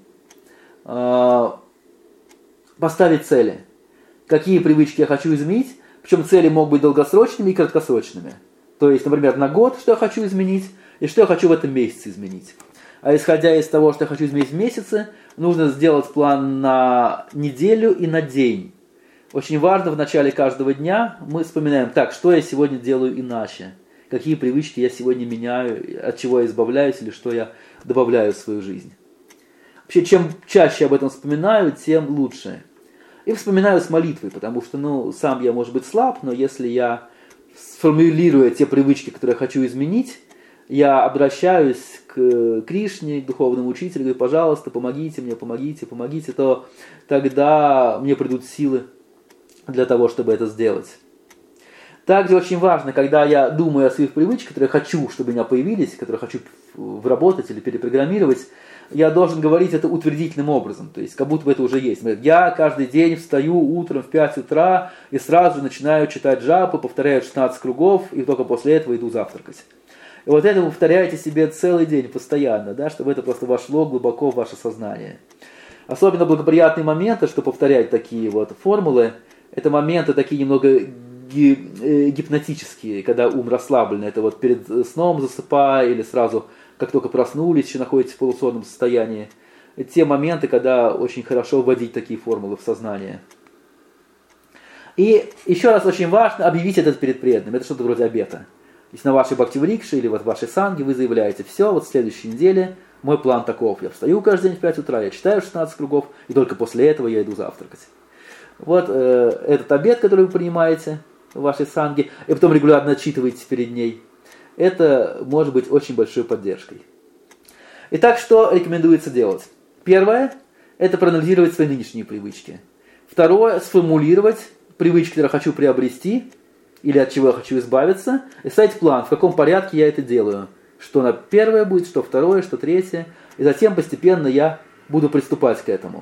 поставить цели. Какие привычки я хочу изменить, причем цели могут быть долгосрочными и краткосрочными. То есть, например, на год, что я хочу изменить, и что я хочу в этом месяце изменить. А исходя из того, что я хочу изменить в месяце, нужно сделать план на неделю и на день. Очень важно в начале каждого дня мы вспоминаем, так, что я сегодня делаю иначе, какие привычки я сегодня меняю, от чего я избавляюсь или что я добавляю в свою жизнь. Вообще, чем чаще об этом вспоминаю, тем лучше. И вспоминаю с молитвой, потому что, ну, сам я, может быть, слаб, но если я сформулирую те привычки, которые я хочу изменить, я обращаюсь к Кришне, к духовному учителю, говорю, пожалуйста, помогите мне, помогите, помогите, то тогда мне придут силы для того, чтобы это сделать. Также очень важно, когда я думаю о своих привычках, которые я хочу, чтобы у меня появились, которые хочу вработать или перепрограммировать, я должен говорить это утвердительным образом, то есть как будто бы это уже есть. Я каждый день встаю утром в пять утра и сразу же начинаю читать джапу, повторяю шестнадцать кругов и только после этого иду завтракать. И вот это вы повторяете себе целый день постоянно, да, чтобы это просто вошло глубоко в ваше сознание. Особенно благоприятные моменты, что повторять такие вот формулы, это моменты такие немного гипнотические, когда ум расслаблен. Это вот перед сном засыпая или сразу, как только проснулись, еще находитесь в полусонном состоянии. Это те моменты, когда очень хорошо вводить такие формулы в сознание. И еще раз очень важно объявить это перед преданным. Это что-то вроде обета. Если на вашей бхакти-врикше или вот в вашей санге вы заявляете, все, вот в следующей неделе мой план таков. Я встаю каждый день в пять утра, я читаю шестнадцать кругов, и только после этого я иду завтракать. Вот э, этот обет, который вы принимаете в вашей санге, и потом регулярно отчитываетесь перед ней, это может быть очень большой поддержкой. Итак, что рекомендуется делать? Первое – это проанализировать свои нынешние привычки. Второе – сформулировать привычки, которые я хочу приобрести, или от чего я хочу избавиться, и ставить план, в каком порядке я это делаю. Что на первое будет, что второе, что третье. И затем постепенно я буду приступать к этому.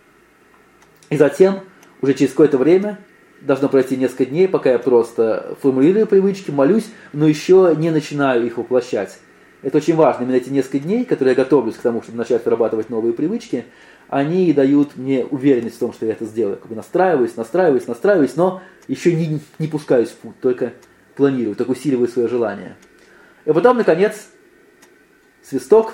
И затем, уже через какое-то время, должно пройти несколько дней, пока я просто формулирую привычки, молюсь, но еще не начинаю их воплощать. Это очень важно. Именно эти несколько дней, которые я готовлюсь к тому, чтобы начать вырабатывать новые привычки, они дают мне уверенность в том, что я это сделаю. Как бы настраиваюсь, настраиваюсь, настраиваюсь, но еще не, не пускаюсь в путь, только планирую, только усиливаю свое желание. И потом, наконец, свисток,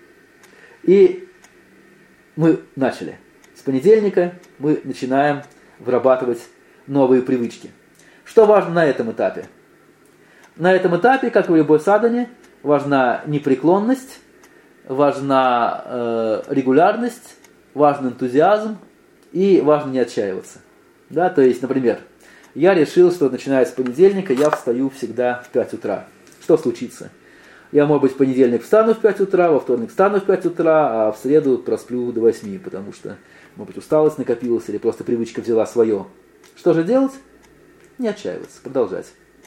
и мы начали. С понедельника мы начинаем вырабатывать новые привычки. Что важно на этом этапе? На этом этапе, как и в любой садхане, важна непреклонность, важна э, регулярность, важен энтузиазм и важно не отчаиваться. Да, то есть, например, я решил, что начиная с понедельника я встаю всегда в пять утра. Что случится? Я, может быть, в понедельник встану в пять утра, во вторник встану в пять утра, а в среду просплю до восьми, потому что, может быть, усталость накопилась или просто привычка взяла свое. Что же делать? Не отчаиваться, продолжать.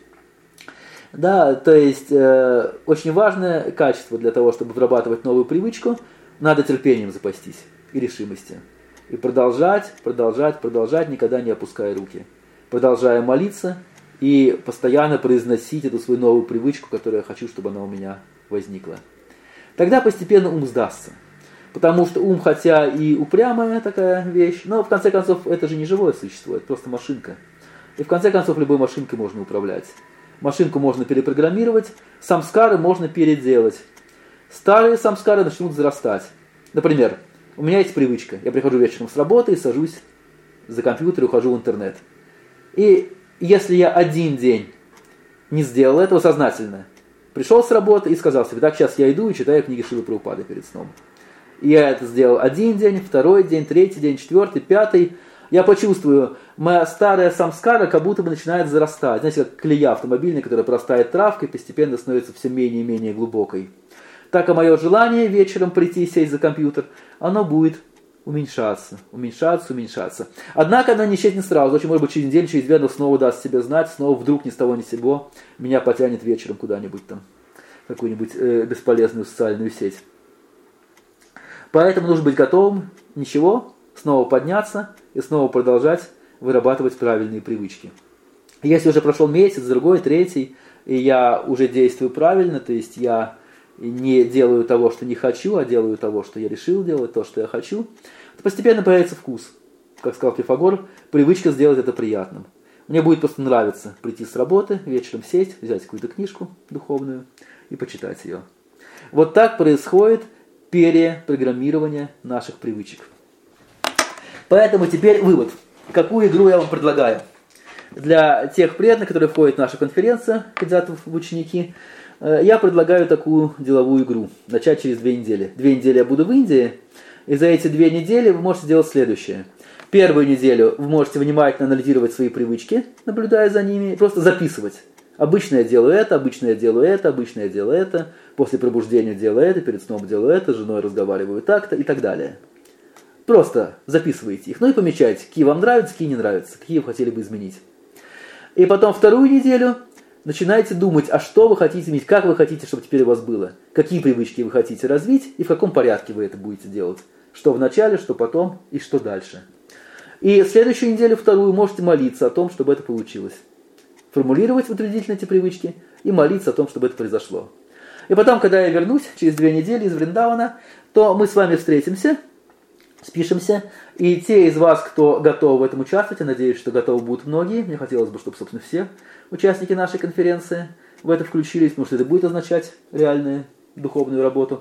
Да, то есть, э, очень важное качество для того, чтобы вырабатывать новую привычку, надо терпением запастись и решимостью. И продолжать, продолжать, продолжать, никогда не опуская руки. Продолжая молиться и постоянно произносить эту свою новую привычку, которую я хочу, чтобы она у меня возникла. Тогда постепенно ум сдастся. Потому что ум, хотя и упрямая такая вещь, но в конце концов это же не живое существо, это просто машинка. И в конце концов любой машинкой можно управлять. Машинку можно перепрограммировать, самскары можно переделать. Старые самскары начнут зарастать. Например, у меня есть привычка. Я прихожу вечером с работы и сажусь за компьютер и ухожу в интернет. И если я один день не сделал этого сознательно, пришел с работы и сказал себе, так, сейчас я иду и читаю книги Шрилы Прабхупады перед сном. И я это сделал один день, второй день, третий день, четвертый, пятый. Я почувствую, моя старая самскара как будто бы начинает зарастать. Знаете, как колея автомобильная, которая простает травкой, постепенно становится все менее и менее глубокой. Так и мое желание вечером прийти и сесть за компьютер, оно будет уменьшаться, уменьшаться, уменьшаться. Однако оно не исчезнет не сразу. Очень может быть через неделю, через две оно снова даст себе знать, снова вдруг ни с того ни с сего меня потянет вечером куда-нибудь там, в какую-нибудь э, бесполезную социальную сеть. Поэтому нужно быть готовым, ничего, снова подняться и снова продолжать вырабатывать правильные привычки. Если уже прошел месяц, другой, третий, и я уже действую правильно, то есть я не делаю того, что не хочу, а делаю того, что я решил делать, то, что я хочу, то постепенно появится вкус. Как сказал Пифагор, привычка сделать это приятным. Мне будет просто нравиться прийти с работы, вечером сесть, взять какую-то книжку духовную и почитать ее. Вот так происходит перепрограммирования наших привычек. Поэтому теперь вывод. Какую игру я вам предлагаю? Для тех преданных, которые входят в нашу конференцию, кандидатов в ученики, я предлагаю такую деловую игру. Начать через две недели. Две недели я буду в Индии, и за эти две недели вы можете делать следующее. Первую неделю вы можете внимательно анализировать свои привычки, наблюдая за ними, просто записывать. Обычно я делаю это, обычно я делаю это, обычно я делаю это, после пробуждения делаю это, перед сном делаю это, с женой разговариваю так-то и так далее. Просто записывайте их, ну и помечайте, какие вам нравятся, какие не нравятся, какие вы хотели бы изменить. И потом вторую неделю начинаете думать, а что вы хотите изменить, как вы хотите, чтобы теперь у вас было, какие привычки вы хотите развить и в каком порядке вы это будете делать. Что в начале, что потом и что дальше. И следующую неделю, вторую, можете молиться о том, чтобы это получилось. Формулировать утвердительно эти привычки и молиться о том, чтобы это произошло. И потом, когда я вернусь через две недели из Вриндавана, то мы с вами встретимся, спишемся, и те из вас, кто готовы в этом участвовать, я надеюсь, что готовы будут многие, мне хотелось бы, чтобы, собственно, все участники нашей конференции в это включились, потому что это будет означать реальную духовную работу,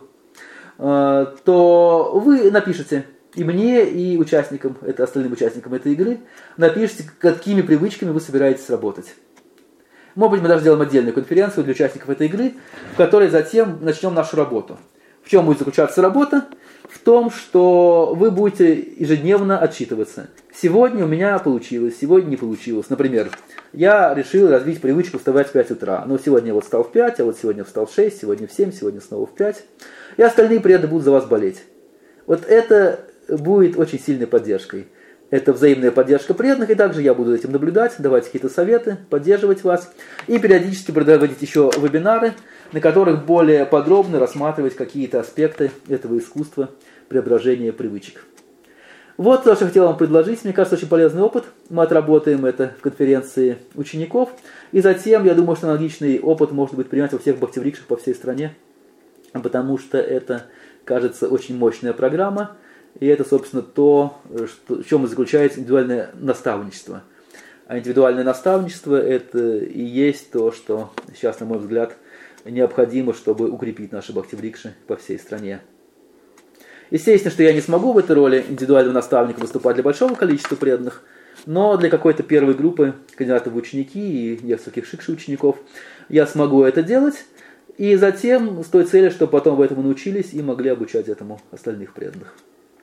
то вы напишите и мне, и участникам, это остальным участникам этой игры, напишите, какими привычками вы собираетесь работать. Может быть, мы даже сделаем отдельную конференцию для участников этой игры, в которой затем начнем нашу работу. В чем будет заключаться работа? В том, что вы будете ежедневно отчитываться. Сегодня у меня получилось, сегодня не получилось. Например, я решил развить привычку вставать в пять утра. Но сегодня я вот встал в пять, а вот сегодня встал в шесть, сегодня в семь, сегодня снова в пять. И остальные преданные будут за вас болеть. Вот это будет очень сильной поддержкой. Это взаимная поддержка преданных, и также я буду за этим наблюдать, давать какие-то советы, поддерживать вас. И периодически проводить еще вебинары, на которых более подробно рассматривать какие-то аспекты этого искусства преображения привычек. Вот то, что я хотел вам предложить. Мне кажется, очень полезный опыт. Мы отработаем это в конференции учеников. И затем, я думаю, что аналогичный опыт может быть принят во всех бхактиврикшах по всей стране. Потому что это, кажется, очень мощная программа. И это, собственно, то, что, в чем и заключается индивидуальное наставничество. А индивидуальное наставничество – это и есть то, что сейчас, на мой взгляд, необходимо, чтобы укрепить наши бхактиврикши по всей стране. Естественно, что я не смогу в этой роли индивидуального наставника выступать для большого количества преданных, но для какой-то первой группы кандидатов в ученики и нескольких шикши-учеников я смогу это делать. И затем с той целью, чтобы потом вы этому научились и могли обучать этому остальных преданных.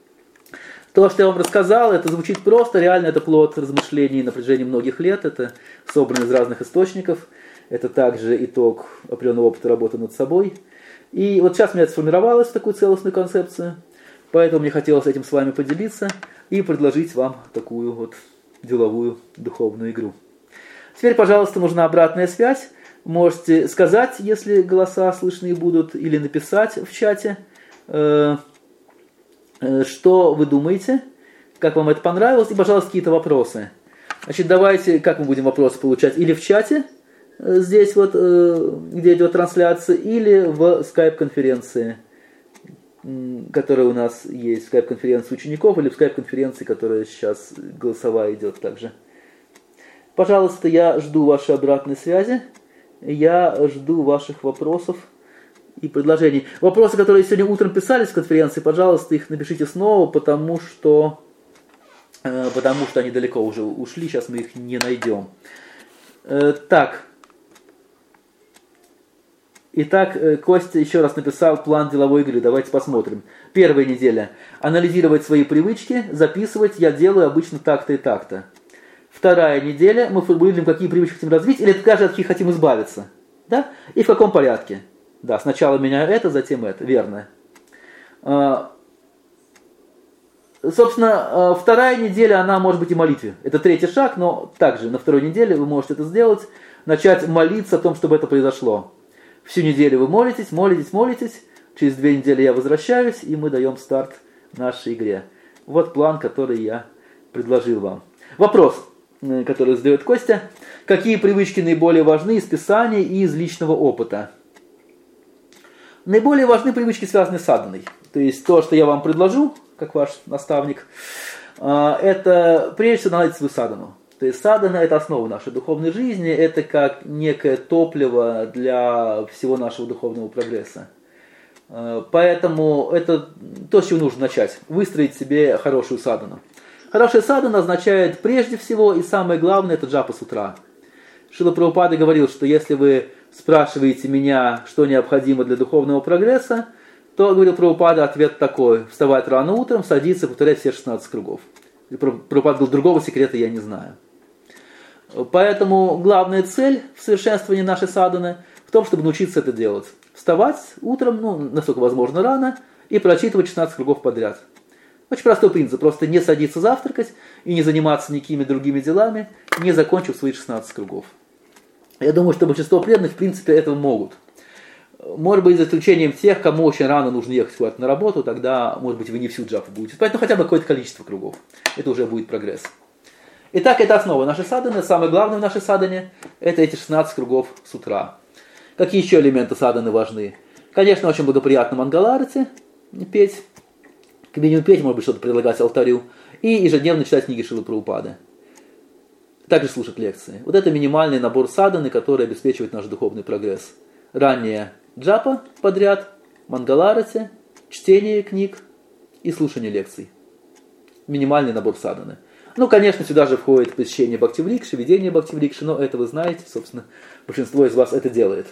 То, что я вам рассказал, это звучит просто, реально это плод размышлений на протяжении многих лет, это собрано из разных источников, это также итог определенного опыта работы над собой. И вот сейчас у меня это сформировалось в такую целостную концепцию, поэтому мне хотелось этим с вами поделиться и предложить вам такую вот деловую духовную игру. Теперь, пожалуйста, нужна обратная связь. Можете сказать, если голоса слышны будут, или написать в чате, что вы думаете, как вам это понравилось, и, пожалуйста, какие-то вопросы. Значит, давайте, как мы будем вопросы получать? Или в чате, здесь вот, где идет трансляция, или в скайп-конференции, которая у нас есть, скайп-конференция учеников, или в скайп-конференции, которая сейчас голосовая идет также. Пожалуйста, я жду вашей обратной связи, я жду ваших вопросов и предложений. Вопросы, которые сегодня утром писались в конференции, пожалуйста, их напишите снова, потому что, э, потому что они далеко уже ушли, сейчас мы их не найдем. Э, так. Итак, э, Костя еще раз написал план деловой игры. Давайте посмотрим. Первая неделя. Анализировать свои привычки, записывать. Я делаю обычно так-то и так-то. Вторая неделя. Мы формулируем, какие привычки хотим развить, или каждый от каких хотим избавиться. Да? И в каком порядке. Да, сначала меняю это, затем это. Верно. Собственно, вторая неделя, она может быть и молитве. Это третий шаг, но также на второй неделе вы можете это сделать. Начать молиться о том, чтобы это произошло. Всю неделю вы молитесь, молитесь, молитесь. Через две недели я возвращаюсь, и мы даем старт нашей игре. Вот план, который я предложил вам. Вопрос, который задает Костя. Какие привычки наиболее важны из Писания и из личного опыта? Наиболее важны привычки, связанные с садханой. То есть то, что я вам предложу, как ваш наставник, это прежде всего наладить свою садхану. То есть садхана – это основа нашей духовной жизни, это как некое топливо для всего нашего духовного прогресса. Поэтому это то, с чего нужно начать. Выстроить себе хорошую садану. Хорошая садана означает прежде всего и самое главное это джапа с утра. Шрила Прабхупада говорил, что если вы спрашиваете меня, что необходимо для духовного прогресса, то, говорил Прабхупада, ответ такой: вставать рано утром, садиться, повторять все шестнадцать кругов. И Прабхупада говорил, другого секрета я не знаю. Поэтому главная цель в совершенствовании нашей саданы в том, чтобы научиться это делать. Вставать утром, ну, насколько возможно, рано, и прочитывать шестнадцать кругов подряд. Очень простой принцип, просто не садиться завтракать и не заниматься никакими другими делами, не закончив свои шестнадцать кругов. Я думаю, что большинство преданных, в принципе, этого могут. Может быть, за исключением тех, кому очень рано нужно ехать куда-то на работу, тогда, может быть, вы не всю джапу будете. Поэтому хотя бы какое-то количество кругов. Это уже будет прогресс. Итак, это основа нашей саданы. Самое главное в нашей садане – это эти шестнадцать кругов с утра. Какие еще элементы саданы важны? Конечно, очень благоприятно мангаларати петь. К минимуму петь, может быть, что-то предлагать алтарю. И ежедневно читать книги Шрилы Прабхупады. Также слушать лекции. Вот это минимальный набор саданы, который обеспечивает наш духовный прогресс. Ранее джапа подряд, мангаларати, чтение книг и слушание лекций. Минимальный набор саданы. Ну, конечно, сюда же входит посещение бхактиврикши, ведение бхактиврикши, но это вы знаете, собственно, большинство из вас это делает.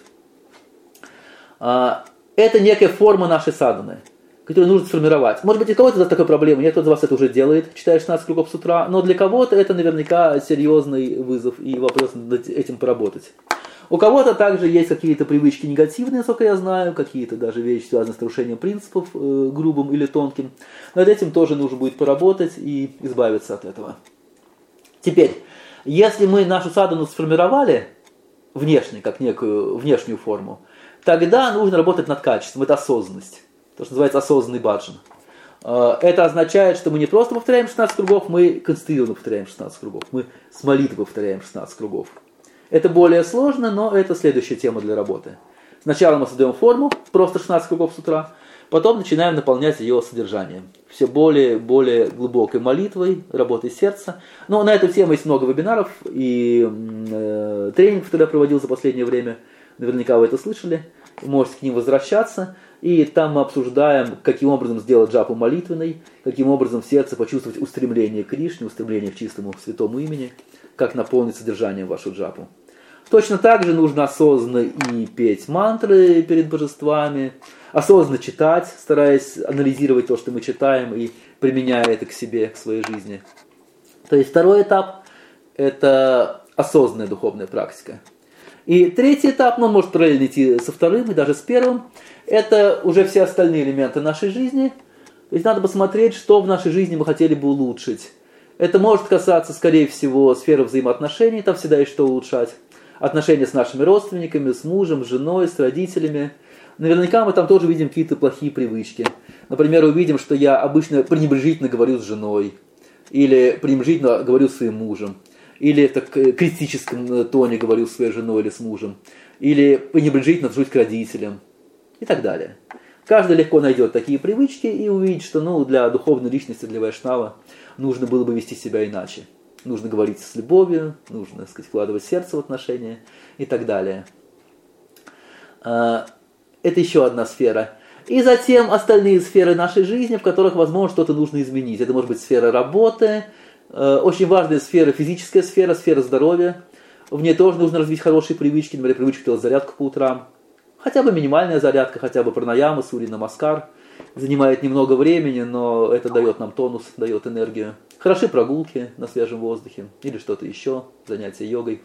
Это некая форма нашей саданы, которую нужно сформировать. Может быть, у кого-то такой проблемы, нет, кто из вас это уже делает, читая шестнадцать кругов с утра, но для кого-то это наверняка серьезный вызов и вопрос над этим поработать. У кого-то также есть какие-то привычки негативные, насколько я знаю, какие-то даже вещи, связанные с нарушением принципов, э, грубым или тонким. Над этим тоже нужно будет поработать и избавиться от этого. Теперь, если мы нашу садану сформировали внешне, как некую внешнюю форму, тогда нужно работать над качеством, это осознанность. То, что называется осознанный баджан. Э, это означает, что мы не просто повторяем шестнадцать кругов, мы концентрированно повторяем шестнадцать кругов, мы с молитвой повторяем шестнадцать кругов. Это более сложно, но это следующая тема для работы. Сначала мы создаем форму, просто шестнадцать кругов с утра, потом начинаем наполнять ее содержанием. Все более более глубокой молитвой, работой сердца. Но на эту тему есть много вебинаров и э, тренингов, которые я проводил за последнее время. Наверняка вы это слышали. Вы можете к ним возвращаться. И там мы обсуждаем, каким образом сделать джапу молитвенной, каким образом в сердце почувствовать устремление к Кришне, устремление к чистому святому имени, как наполнить содержанием вашу джапу. Точно так же нужно осознанно и петь мантры перед божествами, осознанно читать, стараясь анализировать то, что мы читаем, и применяя это к себе, к своей жизни. То есть второй этап – это осознанная духовная практика. И третий этап, ну, может параллельно идти со вторым и даже с первым, это уже все остальные элементы нашей жизни. То есть надо посмотреть, что в нашей жизни мы хотели бы улучшить. Это может касаться, скорее всего, сферы взаимоотношений, там всегда есть что улучшать. Отношения с нашими родственниками, с мужем, с женой, с родителями. Наверняка мы там тоже видим какие-то плохие привычки. Например, увидим, что я обычно пренебрежительно говорю с женой. Или пренебрежительно говорю с своим мужем. Или в так критическом тоне говорю с своей женой или с мужем. Или пренебрежительно отношусь к родителям. И так далее. Каждый легко найдет такие привычки и увидит, что ну, для духовной личности, для вайшнава, нужно было бы вести себя иначе. Нужно говорить с любовью, нужно, так сказать, вкладывать сердце в отношения и так далее. Это еще одна сфера. И затем остальные сферы нашей жизни, в которых, возможно, что-то нужно изменить. Это может быть сфера работы, очень важная сфера, физическая сфера, сфера здоровья. В ней тоже нужно развить хорошие привычки, например, привычку делать зарядку по утрам. Хотя бы минимальная зарядка, хотя бы пранаяма, сурья намаскар. Занимает немного времени, но это дает нам тонус, дает энергию. Хороши прогулки на свежем воздухе или что-то еще, занятия йогой.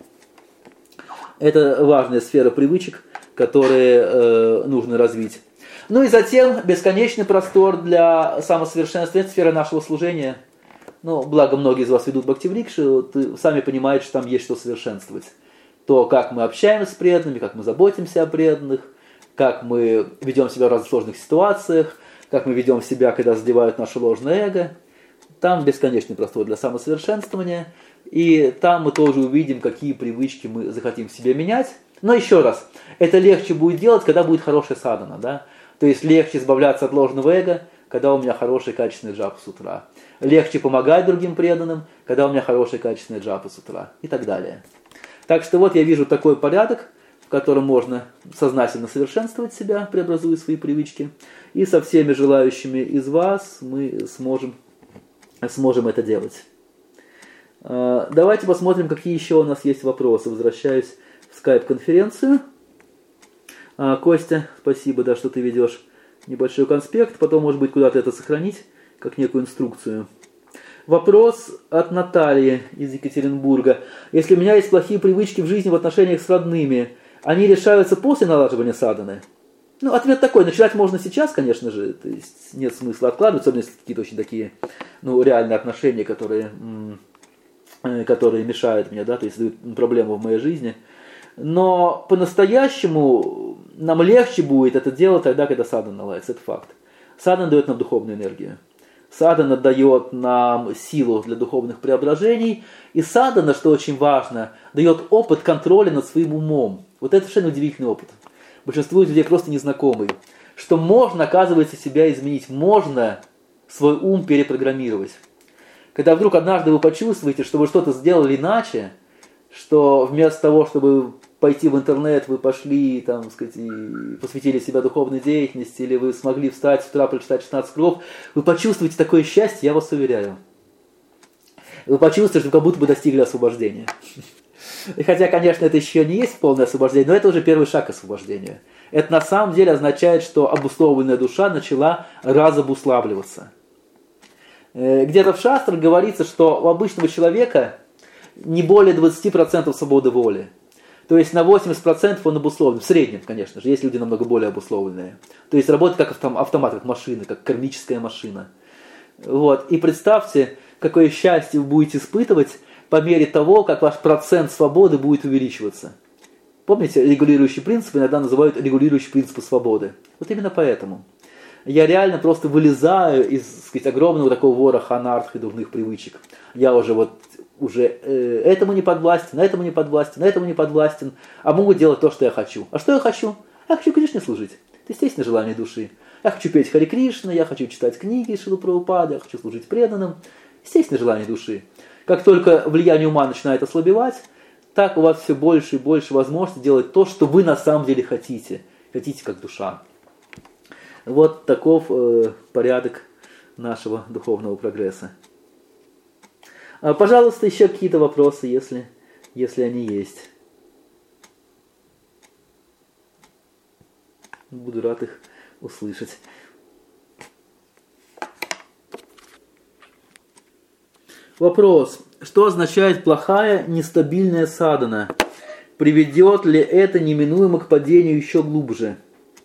Это важная сфера привычек, которые э, нужно развить. Ну и затем бесконечный простор для самосовершенствования, это сфера нашего служения. Ну, благо многие из вас ведут бхактиврикши, вот, сами понимаете, что там есть что совершенствовать. То, как мы общаемся с преданными, как мы заботимся о преданных, как мы ведем себя в разных сложных ситуациях, как мы ведем себя, когда задевают наше ложное эго. Там бесконечный простор для самосовершенствования. И там мы тоже увидим, какие привычки мы захотим в себе менять. Но еще раз, это легче будет делать, когда будет хорошая садана. Да? То есть легче избавляться от ложного эго, когда у меня хорошая качественная джапа с утра. Легче помогать другим преданным, когда у меня хорошая качественная джапа с утра. И так далее. Так что вот я вижу такой порядок, в котором можно сознательно совершенствовать себя, преобразуя свои привычки. И со всеми желающими из вас мы сможем, сможем это делать. Давайте посмотрим, какие еще у нас есть вопросы. Возвращаюсь в скайп-конференцию. Костя, спасибо, да, что ты ведешь небольшой конспект. Потом, может быть, куда-то это сохранить, как некую инструкцию. Вопрос от Натальи из Екатеринбурга. Если у меня есть плохие привычки в жизни в отношениях с родными, они решаются после налаживания садханы? Ну, ответ такой. Начинать можно сейчас, конечно же. То есть нет смысла откладывать, особенно если какие-то очень такие, ну, реальные отношения, которые, которые мешают мне, да, то есть дают проблему в моей жизни. Но по-настоящему нам легче будет это делать тогда, когда садхана наладится. Это факт. Садхана дает нам духовную энергию. Садхана дает нам силу для духовных преображений. И садхана, что очень важно, дает опыт контроля над своим умом. Вот это совершенно удивительный опыт. Большинству людей просто незнакомый. Что можно, оказывается, себя изменить. Можно свой ум перепрограммировать. Когда вдруг однажды вы почувствуете, что вы что-то сделали иначе, что вместо того, чтобы пойти в интернет, вы пошли, там, сказать, и посвятили себя духовной деятельности, или вы смогли встать с утра, прочитать шестнадцать кругов, вы почувствуете такое счастье, я вас уверяю. Вы почувствуете, что вы как будто бы достигли освобождения. И хотя, конечно, это еще не есть полное освобождение, но это уже первый шаг к освобождению. Это на самом деле означает, что обусловленная душа начала разобуславливаться. Где-то в шастрах говорится, что у обычного человека не более двадцать процентов свободы воли. То есть на восемьдесят процентов он обусловлен. В среднем, конечно же, есть люди намного более обусловленные. То есть работает как автомат, как машина, как кармическая машина. Вот. И представьте, какое счастье вы будете испытывать по мере того, как ваш процент свободы будет увеличиваться. Помните, регулирующий принцип иногда называют регулирующий принцип свободы. Вот именно поэтому. Я реально просто вылезаю из, так сказать, огромного такого вороха анарх и дурных привычек. Я уже вот уже э, этому не подвластен, этому не подвластен, этому не подвластен, а могу делать то, что я хочу. А что я хочу? Я хочу Кришне служить. Это естественное желание души. Я хочу петь Харе Кришна, я хочу читать книги Шрилы Прабхупады, я хочу служить преданным. Естественное желание души. Как только влияние ума начинает ослабевать, так у вас все больше и больше возможностей делать то, что вы на самом деле хотите. Хотите как душа. Вот таков э, порядок нашего духовного прогресса. А, пожалуйста, еще какие-то вопросы, если, если они есть. Буду рад их услышать. Вопрос. Что означает плохая, нестабильная садхана? Приведет ли это неминуемо к падению еще глубже?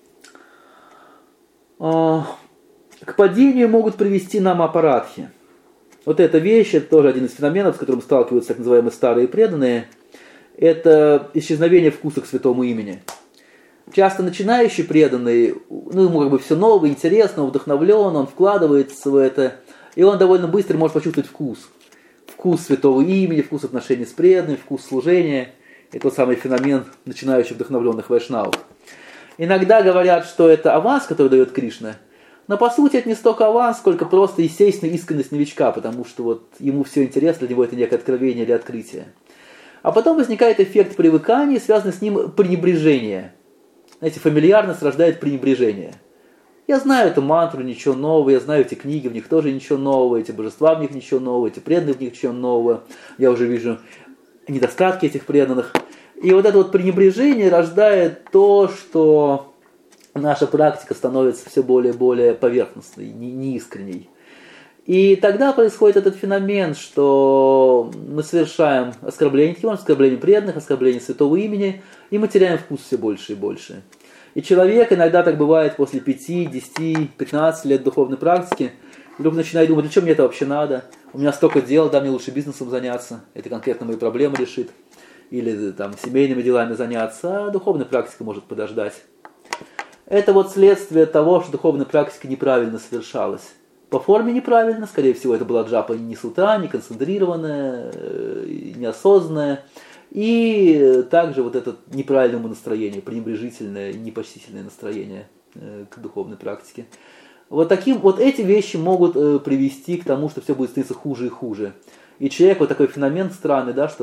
А, к падению могут привести нам апарадхи. Вот эта вещь, это тоже один из феноменов, с которым сталкиваются так называемые старые преданные. Это исчезновение вкуса к святому имени. Часто начинающий преданный, ну ему как бы все новое, интересно, он вдохновлен, он вкладывается в это, и он довольно быстро может почувствовать вкус. Вкус святого имени, вкус отношений с преданными, вкус служения. Это тот самый феномен начинающих вдохновленных вайшнавов. Иногда говорят, что это аванс, который дает Кришна. Но по сути это не столько аванс, сколько просто естественная искренность новичка, потому что вот ему все интересно, для него это некое откровение или открытие. А потом возникает эффект привыкания, связанный с ним пренебрежение. Знаете, фамильярность рождает пренебрежение. Я знаю эту мантру, ничего нового, я знаю эти книги, в них тоже ничего нового, эти божества в них ничего нового, эти преданные в них ничего нового. Я уже вижу недостатки этих преданных. И вот это вот пренебрежение рождает то, что наша практика становится все более и более поверхностной, неискренней. И тогда происходит этот феномен, что мы совершаем оскорбление, оскорбление преданных, оскорбление святого имени, и мы теряем вкус все больше и больше. И человек иногда так бывает после пяти, десяти, пятнадцати лет духовной практики, вдруг начинает думать, для чего мне это вообще надо? У меня столько дел, да, мне лучше бизнесом заняться, это конкретно мои проблемы решит. Или там семейными делами заняться, а духовная практика может подождать. Это вот следствие того, что духовная практика неправильно совершалась. По форме неправильно, скорее всего, это была джапа не с утра, не концентрированная, неосознанная. И также вот это неправильное настроение, пренебрежительное, непочтительное настроение к духовной практике. Вот, таким, вот эти вещи могут привести к тому, что все будет становиться хуже и хуже. И человек, вот такой феномен странный, да, что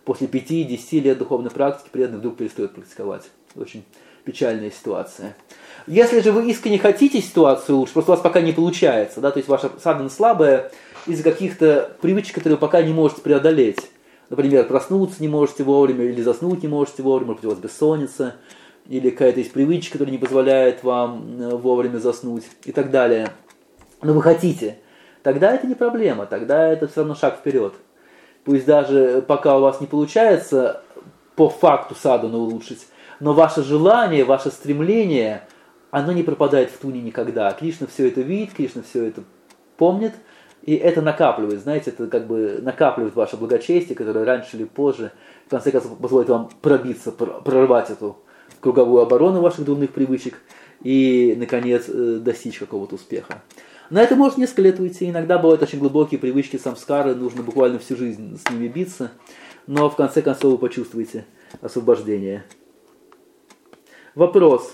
после пяти-десяти лет духовной практики преданный вдруг перестает практиковать. Очень печальная ситуация. Если же вы искренне хотите ситуацию лучше, просто у вас пока не получается, да, то есть ваша садхана слабая из-за каких-то привычек, которые вы пока не можете преодолеть. Например, проснуться не можете вовремя, или заснуть не можете вовремя, может быть, у вас бессонница, или какая-то есть привычка, которая не позволяет вам вовремя заснуть и так далее. Но вы хотите, тогда это не проблема, тогда это все равно шаг вперед. Пусть даже пока у вас не получается по факту садхану улучшить, но ваше желание, ваше стремление, оно не пропадает в туне никогда. Кришна все это видит, Кришна все это помнит, и это накапливает, знаете, это как бы накапливает ваше благочестие, которое раньше или позже, в конце концов, позволит вам пробиться, прорвать эту круговую оборону ваших дурных привычек и, наконец, достичь какого-то успеха. На это может несколько лет уйти. Иногда бывают очень глубокие привычки самскары, нужно буквально всю жизнь с ними биться, но в конце концов вы почувствуете освобождение. Вопрос.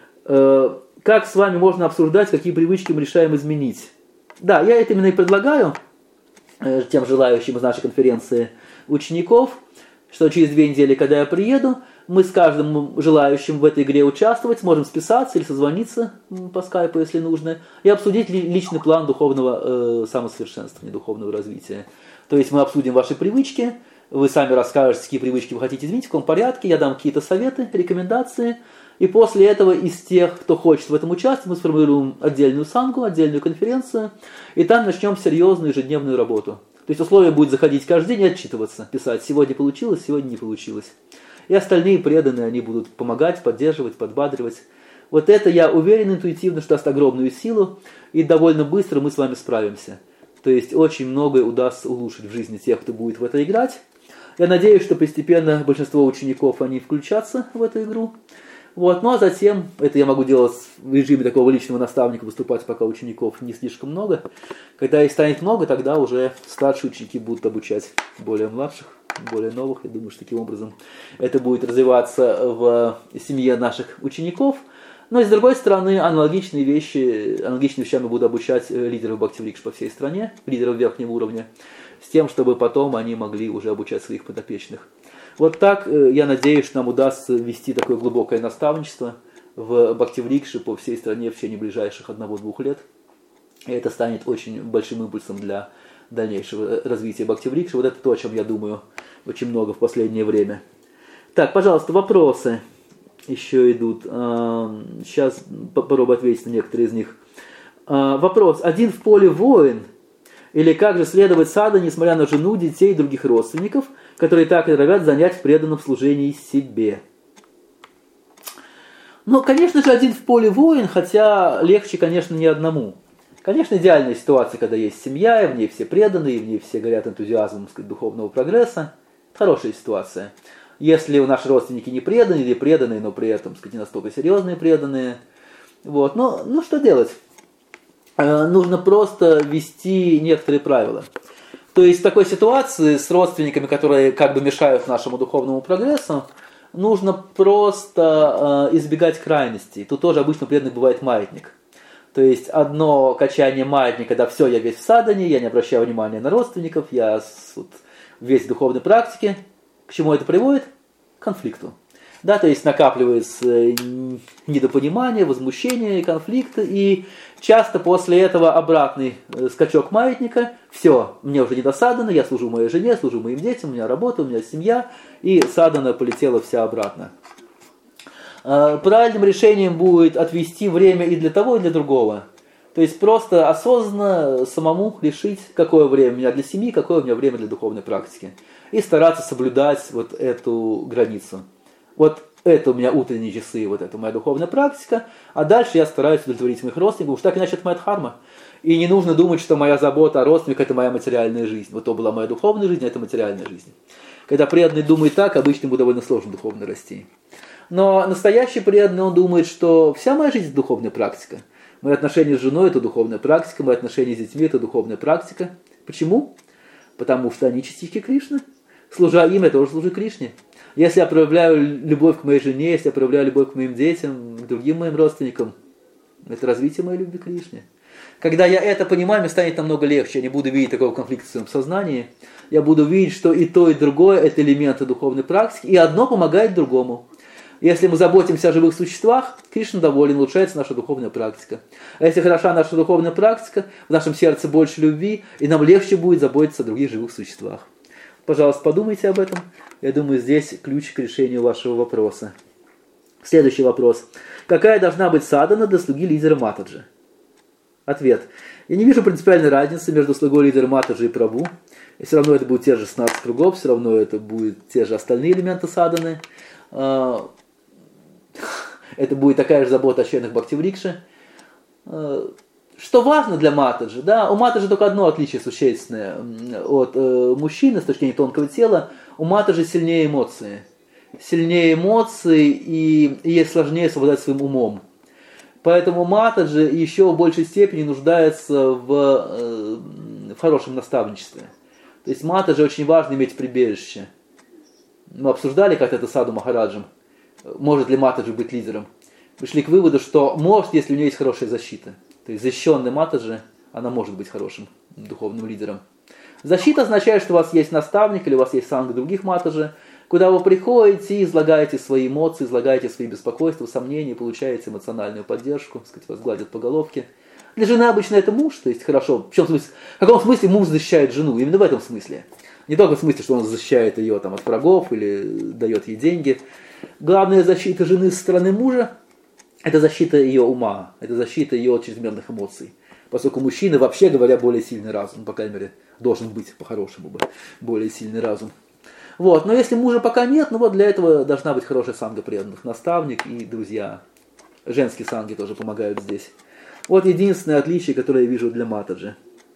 Как с вами можно обсуждать, какие привычки мы решаем изменить? Да, я это именно и предлагаю тем желающим из нашей конференции учеников, что через две недели, когда я приеду, мы с каждым желающим в этой игре участвовать сможем списаться или созвониться по скайпу, если нужно, и обсудить личный план духовного э, самосовершенствования, духовного развития. То есть мы обсудим ваши привычки, вы сами расскажете, какие привычки вы хотите изменить, в каком порядке, я дам какие-то советы, рекомендации, и после этого из тех, кто хочет в этом участвовать, мы сформируем отдельную сангу, отдельную конференцию, и там начнем серьезную ежедневную работу. То есть условие будет заходить каждый день и отчитываться, писать, сегодня получилось, сегодня не получилось. И остальные преданные, они будут помогать, поддерживать, подбадривать. Вот это, я уверен интуитивно, что даст огромную силу, и довольно быстро мы с вами справимся. То есть очень многое удастся улучшить в жизни тех, кто будет в это играть. Я надеюсь, что постепенно большинство учеников, они включатся в эту игру. Вот. Ну а затем, это я могу делать в режиме такого личного наставника, выступать, пока учеников не слишком много. Когда их станет много, тогда уже старшие ученики будут обучать более младших, более новых. Я думаю, что таким образом это будет развиваться в семье наших учеников. Но и с другой стороны, аналогичные вещи, аналогичные вещами буду обучать лидеров Бхакти-врикш по всей стране, лидеров верхнего уровня, с тем, чтобы потом они могли уже обучать своих подопечных. Вот так, я надеюсь, что нам удастся вести такое глубокое наставничество в Бхакти-врикше по всей стране в течение ближайших одного-двух лет. И это станет очень большим импульсом для дальнейшего развития Бхакти-врикши. Вот это то, о чем я думаю очень много в последнее время. Так, пожалуйста, вопросы еще идут. Сейчас попробую ответить на некоторые из них. Вопрос. Один в поле воин? Или как же следовать саду, несмотря на жену, детей и других родственников, которые так и норовят занять в преданном служении себе? Ну, конечно же, один в поле воин, хотя легче, конечно, не одному. Конечно, идеальная ситуация, когда есть семья, и в ней все преданные, и в ней все горят энтузиазмом, так сказать, духовного прогресса. Хорошая ситуация. Если у наши родственники не преданные, или преданные, но при этом, так сказать, не настолько серьезные преданные. Вот. Но, ну, что делать? Нужно просто ввести некоторые правила. То есть в такой ситуации с родственниками, которые как бы мешают нашему духовному прогрессу, нужно просто э, избегать крайностей. Тут тоже обычно преданный бывает маятник. То есть одно качание маятника, да, все, я весь в садхане, я не обращаю внимания на родственников, я вот, весь в духовной практике. К чему это приводит? К конфликту. Да, то есть накапливается недопонимание, возмущение, конфликты, и часто после этого обратный скачок маятника, все, мне уже не до садханы, я служу моей жене, служу моим детям, у меня работа, у меня семья, и садхана полетела вся обратно. Правильным решением будет отвести время и для того, и для другого. То есть просто осознанно самому решить, какое время у меня для семьи, какое у меня время для духовной практики. И стараться соблюдать вот эту границу. Вот это у меня утренние часы, вот это моя духовная практика, а дальше я стараюсь удовлетворить моих родственников, уж так иначе это моя дхарма. И не нужно думать, что моя забота о родственниках – это моя материальная жизнь. Вот то была моя духовная жизнь, а это материальная жизнь. Когда преданный думает так, обычно ему довольно сложно духовно расти. Но настоящий преданный, он думает, что вся моя жизнь – это духовная практика. Мои отношения с женой – это духовная практика, мои отношения с детьми – это духовная практика. Почему? Потому что они частички Кришны. Служа им, я тоже служу Кришне. Если я проявляю любовь к моей жене, если я проявляю любовь к моим детям, к другим моим родственникам, это развитие моей любви к Кришне. Когда я это понимаю, мне станет намного легче. Я не буду видеть такого конфликта в своем сознании. Я буду видеть, что и то, и другое – это элементы духовной практики, и одно помогает другому. Если мы заботимся о живых существах, Кришна доволен, улучшается наша духовная практика. А если хороша наша духовная практика, в нашем сердце больше любви, и нам легче будет заботиться о других живых существах. Пожалуйста, подумайте об этом. Я думаю, здесь ключ к решению вашего вопроса. Следующий вопрос. Какая должна быть садхана для слуги лидера Матаджи? Ответ. Я не вижу принципиальной разницы между слугой лидера Матаджи и Прабху. И все равно это будут те же шестнадцать кругов, все равно это будут те же остальные элементы садханы. Это будет такая же забота о членах Бхактиврикши. Что важно для Матаджи? Да? У Матаджи только одно отличие существенное от э, мужчины с точки зрения тонкого тела. У Матаджи сильнее эмоции. Сильнее эмоции и, и ей сложнее совладать своим умом. Поэтому Матаджи еще в большей степени нуждается в, э, в хорошем наставничестве. То есть Матаджи очень важно иметь прибежище. Мы обсуждали как-то это с Саду Махараджем. Может ли Матаджи быть лидером? Пришли к выводу, что может, если у нее есть хорошая защита. То есть защищенная Матаджи, она может быть хорошим духовным лидером. Защита означает, что у вас есть наставник или у вас есть санга других Матаджи, куда вы приходите и излагаете свои эмоции, излагаете свои беспокойства, сомнения, получаете эмоциональную поддержку, так сказать, вас гладят по головке. Для жены обычно это муж, то есть хорошо. В, чем смысле, в каком смысле муж защищает жену? Именно в этом смысле. Не только в смысле, что он защищает ее там, от врагов или дает ей деньги. Главная защита жены со стороны мужа – это защита ее ума, это защита ее от чрезмерных эмоций. Поскольку мужчина, вообще говоря, более сильный разум, по крайней мере, должен быть по-хорошему бы, более сильный разум. Вот. Но если мужа пока нет, ну вот для этого должна быть хорошая санга преданных, наставник и друзья. Женские санги тоже помогают здесь. Вот единственное отличие, которое я вижу для Матаджи.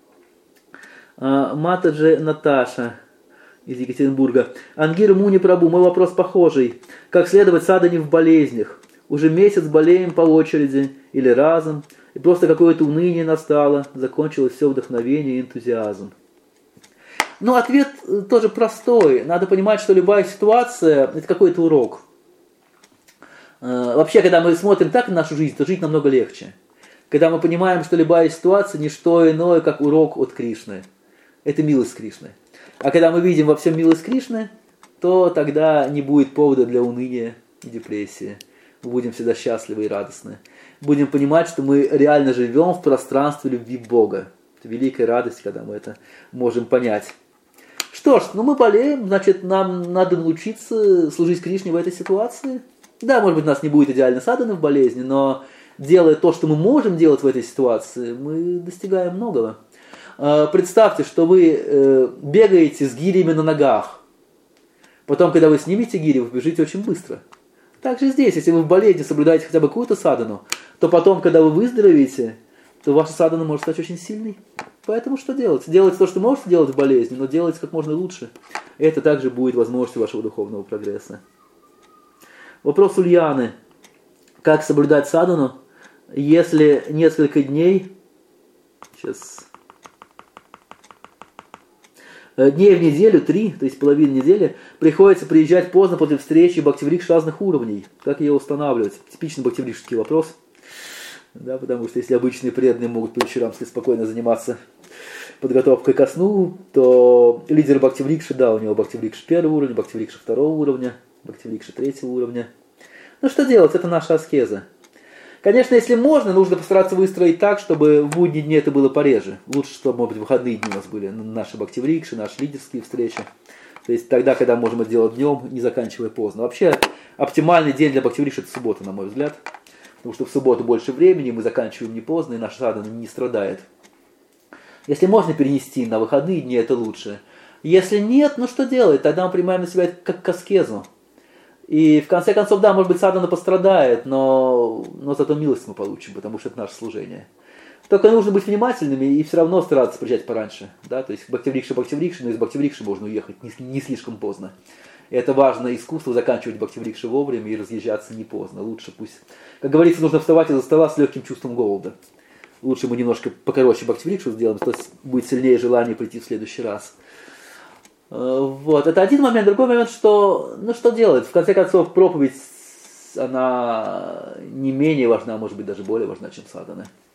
Матаджи Наташа из Екатеринбурга. Ангир Муни Прабу, мой вопрос похожий. Как следовать садхане в болезнях? Уже месяц болеем по очереди или разом, и просто какое-то уныние настало, закончилось все вдохновение и энтузиазм. Ну, ответ тоже простой. Надо понимать, что любая ситуация – это какой-то урок. Вообще, когда мы смотрим так на нашу жизнь, то жить намного легче. Когда мы понимаем, что любая ситуация – не что иное, как урок от Кришны. Это милость Кришны. А когда мы видим во всем милость Кришны, то тогда не будет повода для уныния и депрессии. Мы будем всегда счастливы и радостны. Будем понимать, что мы реально живем в пространстве любви Бога. Это великая радость, когда мы это можем понять. Что ж, ну мы болеем, значит, нам надо научиться служить Кришне в этой ситуации. Да, может быть, у нас не будет идеально садханы в болезни, но делая то, что мы можем делать в этой ситуации, мы достигаем многого. Представьте, что вы бегаете с гирями на ногах. Потом, когда вы снимете гири, вы бежите очень быстро. Также здесь, если вы в болезни соблюдаете хотя бы какую-то садхану, то потом, когда вы выздоровеете, то ваша садхана может стать очень сильной. Поэтому что делать? Делайте то, что можете делать в болезни, но делайте как можно лучше. Это также будет возможностью вашего духовного прогресса. Вопрос Ульяны. Как соблюдать садхану, если несколько дней... Сейчас... Дней в неделю, три, то есть половину недели, приходится приезжать поздно после встречи бхактиврикш разных уровней. Как ее устанавливать? Типичный бхактиврикшский вопрос. Да, потому что если обычные преданные могут по вечерам спокойно заниматься подготовкой ко сну, то лидер бхактиврикши, да, у него бхактиврикша первого уровня, бхактиврикша второго уровня, бхактиврикша третьего уровня. Ну что делать? Это наша аскеза. Конечно, если можно, нужно постараться выстроить так, чтобы в будние дни это было пореже. Лучше, чтобы, может быть, в выходные дни у нас были наши бхактиврикши, наши лидерские встречи. То есть тогда, когда можем это делать днем, не заканчивая поздно. Вообще, оптимальный день для бхактиврикши – это суббота, на мой взгляд. Потому что в субботу больше времени, мы заканчиваем не поздно, и наша садхана не страдает. Если можно перенести на выходные дни, это лучше. Если нет, ну что делать? Тогда мы принимаем на себя это как аскезу. И в конце концов, да, может быть, садхана пострадает, но, но зато милость мы получим, потому что это наше служение. Только нужно быть внимательными и все равно стараться приезжать пораньше. Да? То есть бхактиврикша, бхактиврикша, но из бхактиврикши можно уехать не, не слишком поздно. И это важное искусство заканчивать бхактиврикши вовремя и разъезжаться не поздно. Лучше пусть, как говорится, нужно вставать из-за стола с легким чувством голода. Лучше мы немножко покороче бхактиврикшу сделаем, то будет сильнее желание прийти в следующий раз. Вот, это один момент. Другой момент, что, ну что делать? В конце концов, проповедь, она не менее важна, может быть, даже более важна, чем садхана.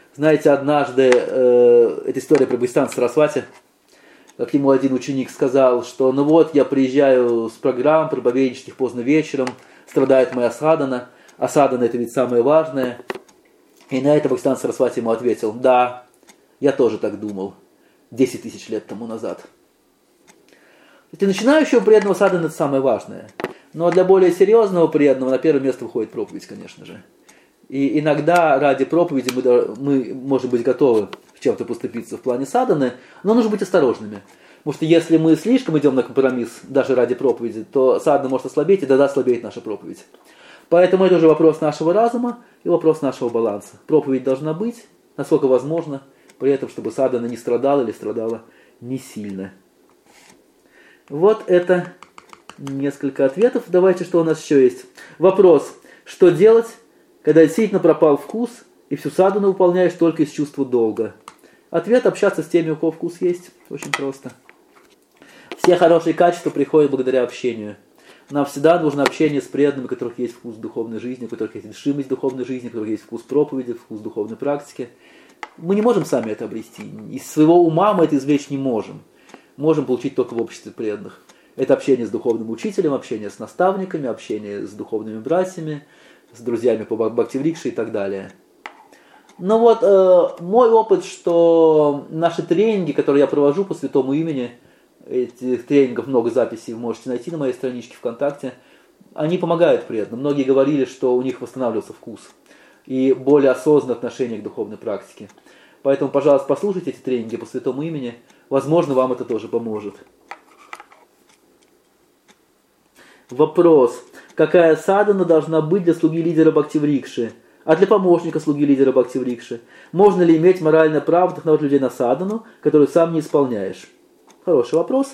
Знаете, однажды э, эта история про Бхактисиданта Сарасвати, как ему один ученик сказал, что ну вот, я приезжаю с программ проповеднических поздно вечером, страдает моя садхана, а садхана это ведь самое важное. И на это Бхактисиданта Сарасвати ему ответил: да, я тоже так думал, десять тысяч лет тому назад. Для начинающего преданного садхана это самое важное. Но для более серьезного преданного на первое место выходит проповедь, конечно же. И иногда ради проповеди мы, мы можем быть готовы в чем-то поступиться в плане садханы, но нужно быть осторожными. Потому что если мы слишком идем на компромисс, даже ради проповеди, то садхана может ослабеть, и тогда ослабеет наша проповедь. Поэтому это уже вопрос нашего разума и вопрос нашего баланса. Проповедь должна быть, насколько возможно, при этом, чтобы садхана не страдала или страдала не сильно. Вот это несколько ответов. Давайте, что у нас еще есть. Вопрос: что делать, когда действительно пропал вкус, и всю садхану выполняешь только из чувства долга? Ответ: общаться с теми, у кого вкус есть. Очень просто. Все хорошие качества приходят благодаря общению. Нам всегда нужно общение с преданными, у которых есть вкус духовной жизни, у которых есть решимость духовной жизни, у которых есть вкус проповеди, вкус духовной практики. Мы не можем сами это обрести. Из своего ума мы это извлечь не можем. Можем получить только в обществе преданных. Это общение с духовным учителем, общение с наставниками, общение с духовными братьями, с друзьями по Бхактиврикше и так далее. Ну вот, э, мой опыт, что наши тренинги, которые я провожу по святому имени, этих тренингов много записей вы можете найти на моей страничке ВКонтакте, они помогают преданным. Многие говорили, что у них восстанавливался вкус и более осознанное отношение к духовной практике. Поэтому, пожалуйста, послушайте эти тренинги по святому имени. Возможно, вам это тоже поможет. Вопрос: какая садхана должна быть для слуги лидера Бхактиврикши, а для помощника слуги лидера Бхактиврикши? Можно ли иметь моральное право вдохновлять людей на садхану, которую сам не исполняешь? Хороший вопрос.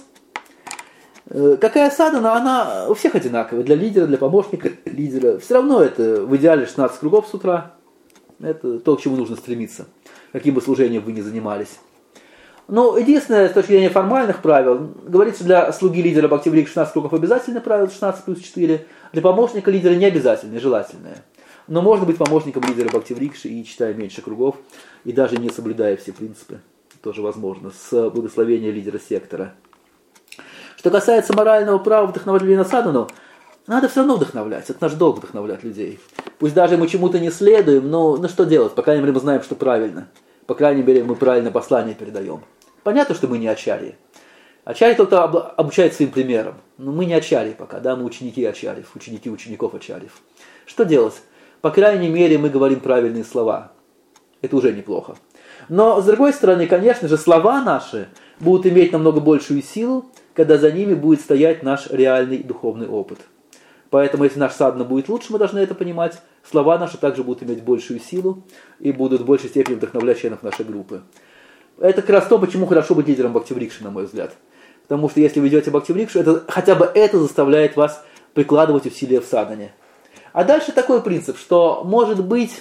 Какая садхана? Она у всех одинаковая. Для лидера, для помощника лидера. Все равно это в идеале шестнадцать кругов с утра. Это то, к чему нужно стремиться, каким бы служением вы ни занимались. Но единственное, с точки зрения формальных правил, говорится, для слуги лидера Бхактиврикши шестнадцать кругов обязательное правило, шестнадцать плюс четыре. Для помощника лидера не обязательное, желательное. Но можно быть помощником лидера Бхактиврикши и читая меньше кругов, и даже не соблюдая все принципы. Тоже возможно, с благословения лидера сектора. Что касается морального права вдохновлять людей на садхану, надо все равно вдохновлять. Это наш долг — вдохновлять людей. Пусть даже мы чему-то не следуем, но ну что делать? По крайней мере, мы знаем, что правильно. По крайней мере, мы правильное послание передаем. Понятно, что мы не ачарьи. Ачарьи только обучает своим примером. Но мы не ачарьи пока, да, мы ученики ачарьев, ученики учеников ачарьев. Что делать? По крайней мере, мы говорим правильные слова. Это уже неплохо. Но, с другой стороны, конечно же, слова наши будут иметь намного большую силу, когда за ними будет стоять наш реальный духовный опыт. Поэтому, если наш садхана будет лучше, мы должны это понимать, слова наши также будут иметь большую силу и будут в большей степени вдохновлять членов нашей группы. Это как раз то, почему хорошо быть лидером Бхактиврикши, на мой взгляд. Потому что если вы идете в Бхактиврикшу, это, хотя бы это заставляет вас прикладывать усилия в садхане. А дальше такой принцип, что, может быть,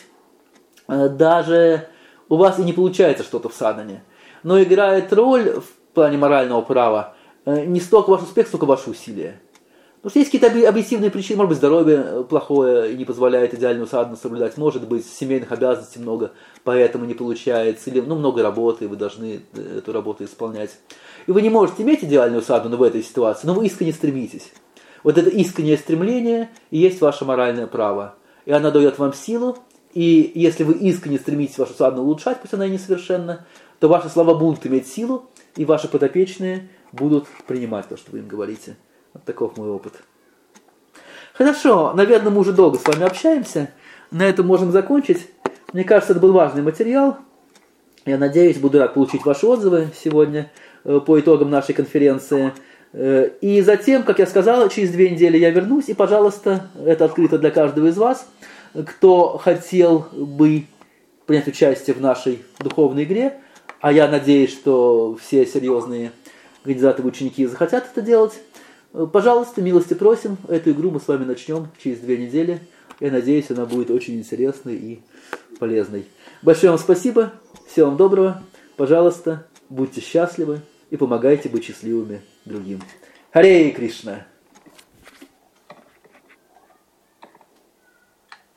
даже у вас и не получается что-то в садхане, но играет роль в плане морального права не столько ваш успех, сколько ваши усилия. Потому что есть какие-то объективные причины, может быть, здоровье плохое и не позволяет идеальную садхану соблюдать, может быть, семейных обязанностей много, поэтому не получается, или ну, много работы, и вы должны эту работу исполнять. И вы не можете иметь идеальную садхану в этой ситуации, но вы искренне стремитесь. Вот это искреннее стремление и есть ваше моральное право. И оно дает вам силу, и если вы искренне стремитесь вашу садхану улучшать, пусть она и несовершенна, то ваши слова будут иметь силу, и ваши подопечные будут принимать то, что вы им говорите. Вот таков мой опыт. Хорошо, наверное, мы уже долго с вами общаемся. На этом можем закончить. Мне кажется, это был важный материал. Я надеюсь, буду рад получить ваши отзывы сегодня по итогам нашей конференции. И затем, как я сказал, через две недели я вернусь. И, пожалуйста, это открыто для каждого из вас, кто хотел бы принять участие в нашей духовной игре. А я надеюсь, что все серьезные организаторы, ученики захотят это делать. Пожалуйста, милости просим. Эту игру мы с вами начнем через две недели. Я надеюсь, она будет очень интересной и полезной. Большое вам спасибо. Всего вам доброго. Пожалуйста, будьте счастливы и помогайте быть счастливыми другим. Харе Кришна!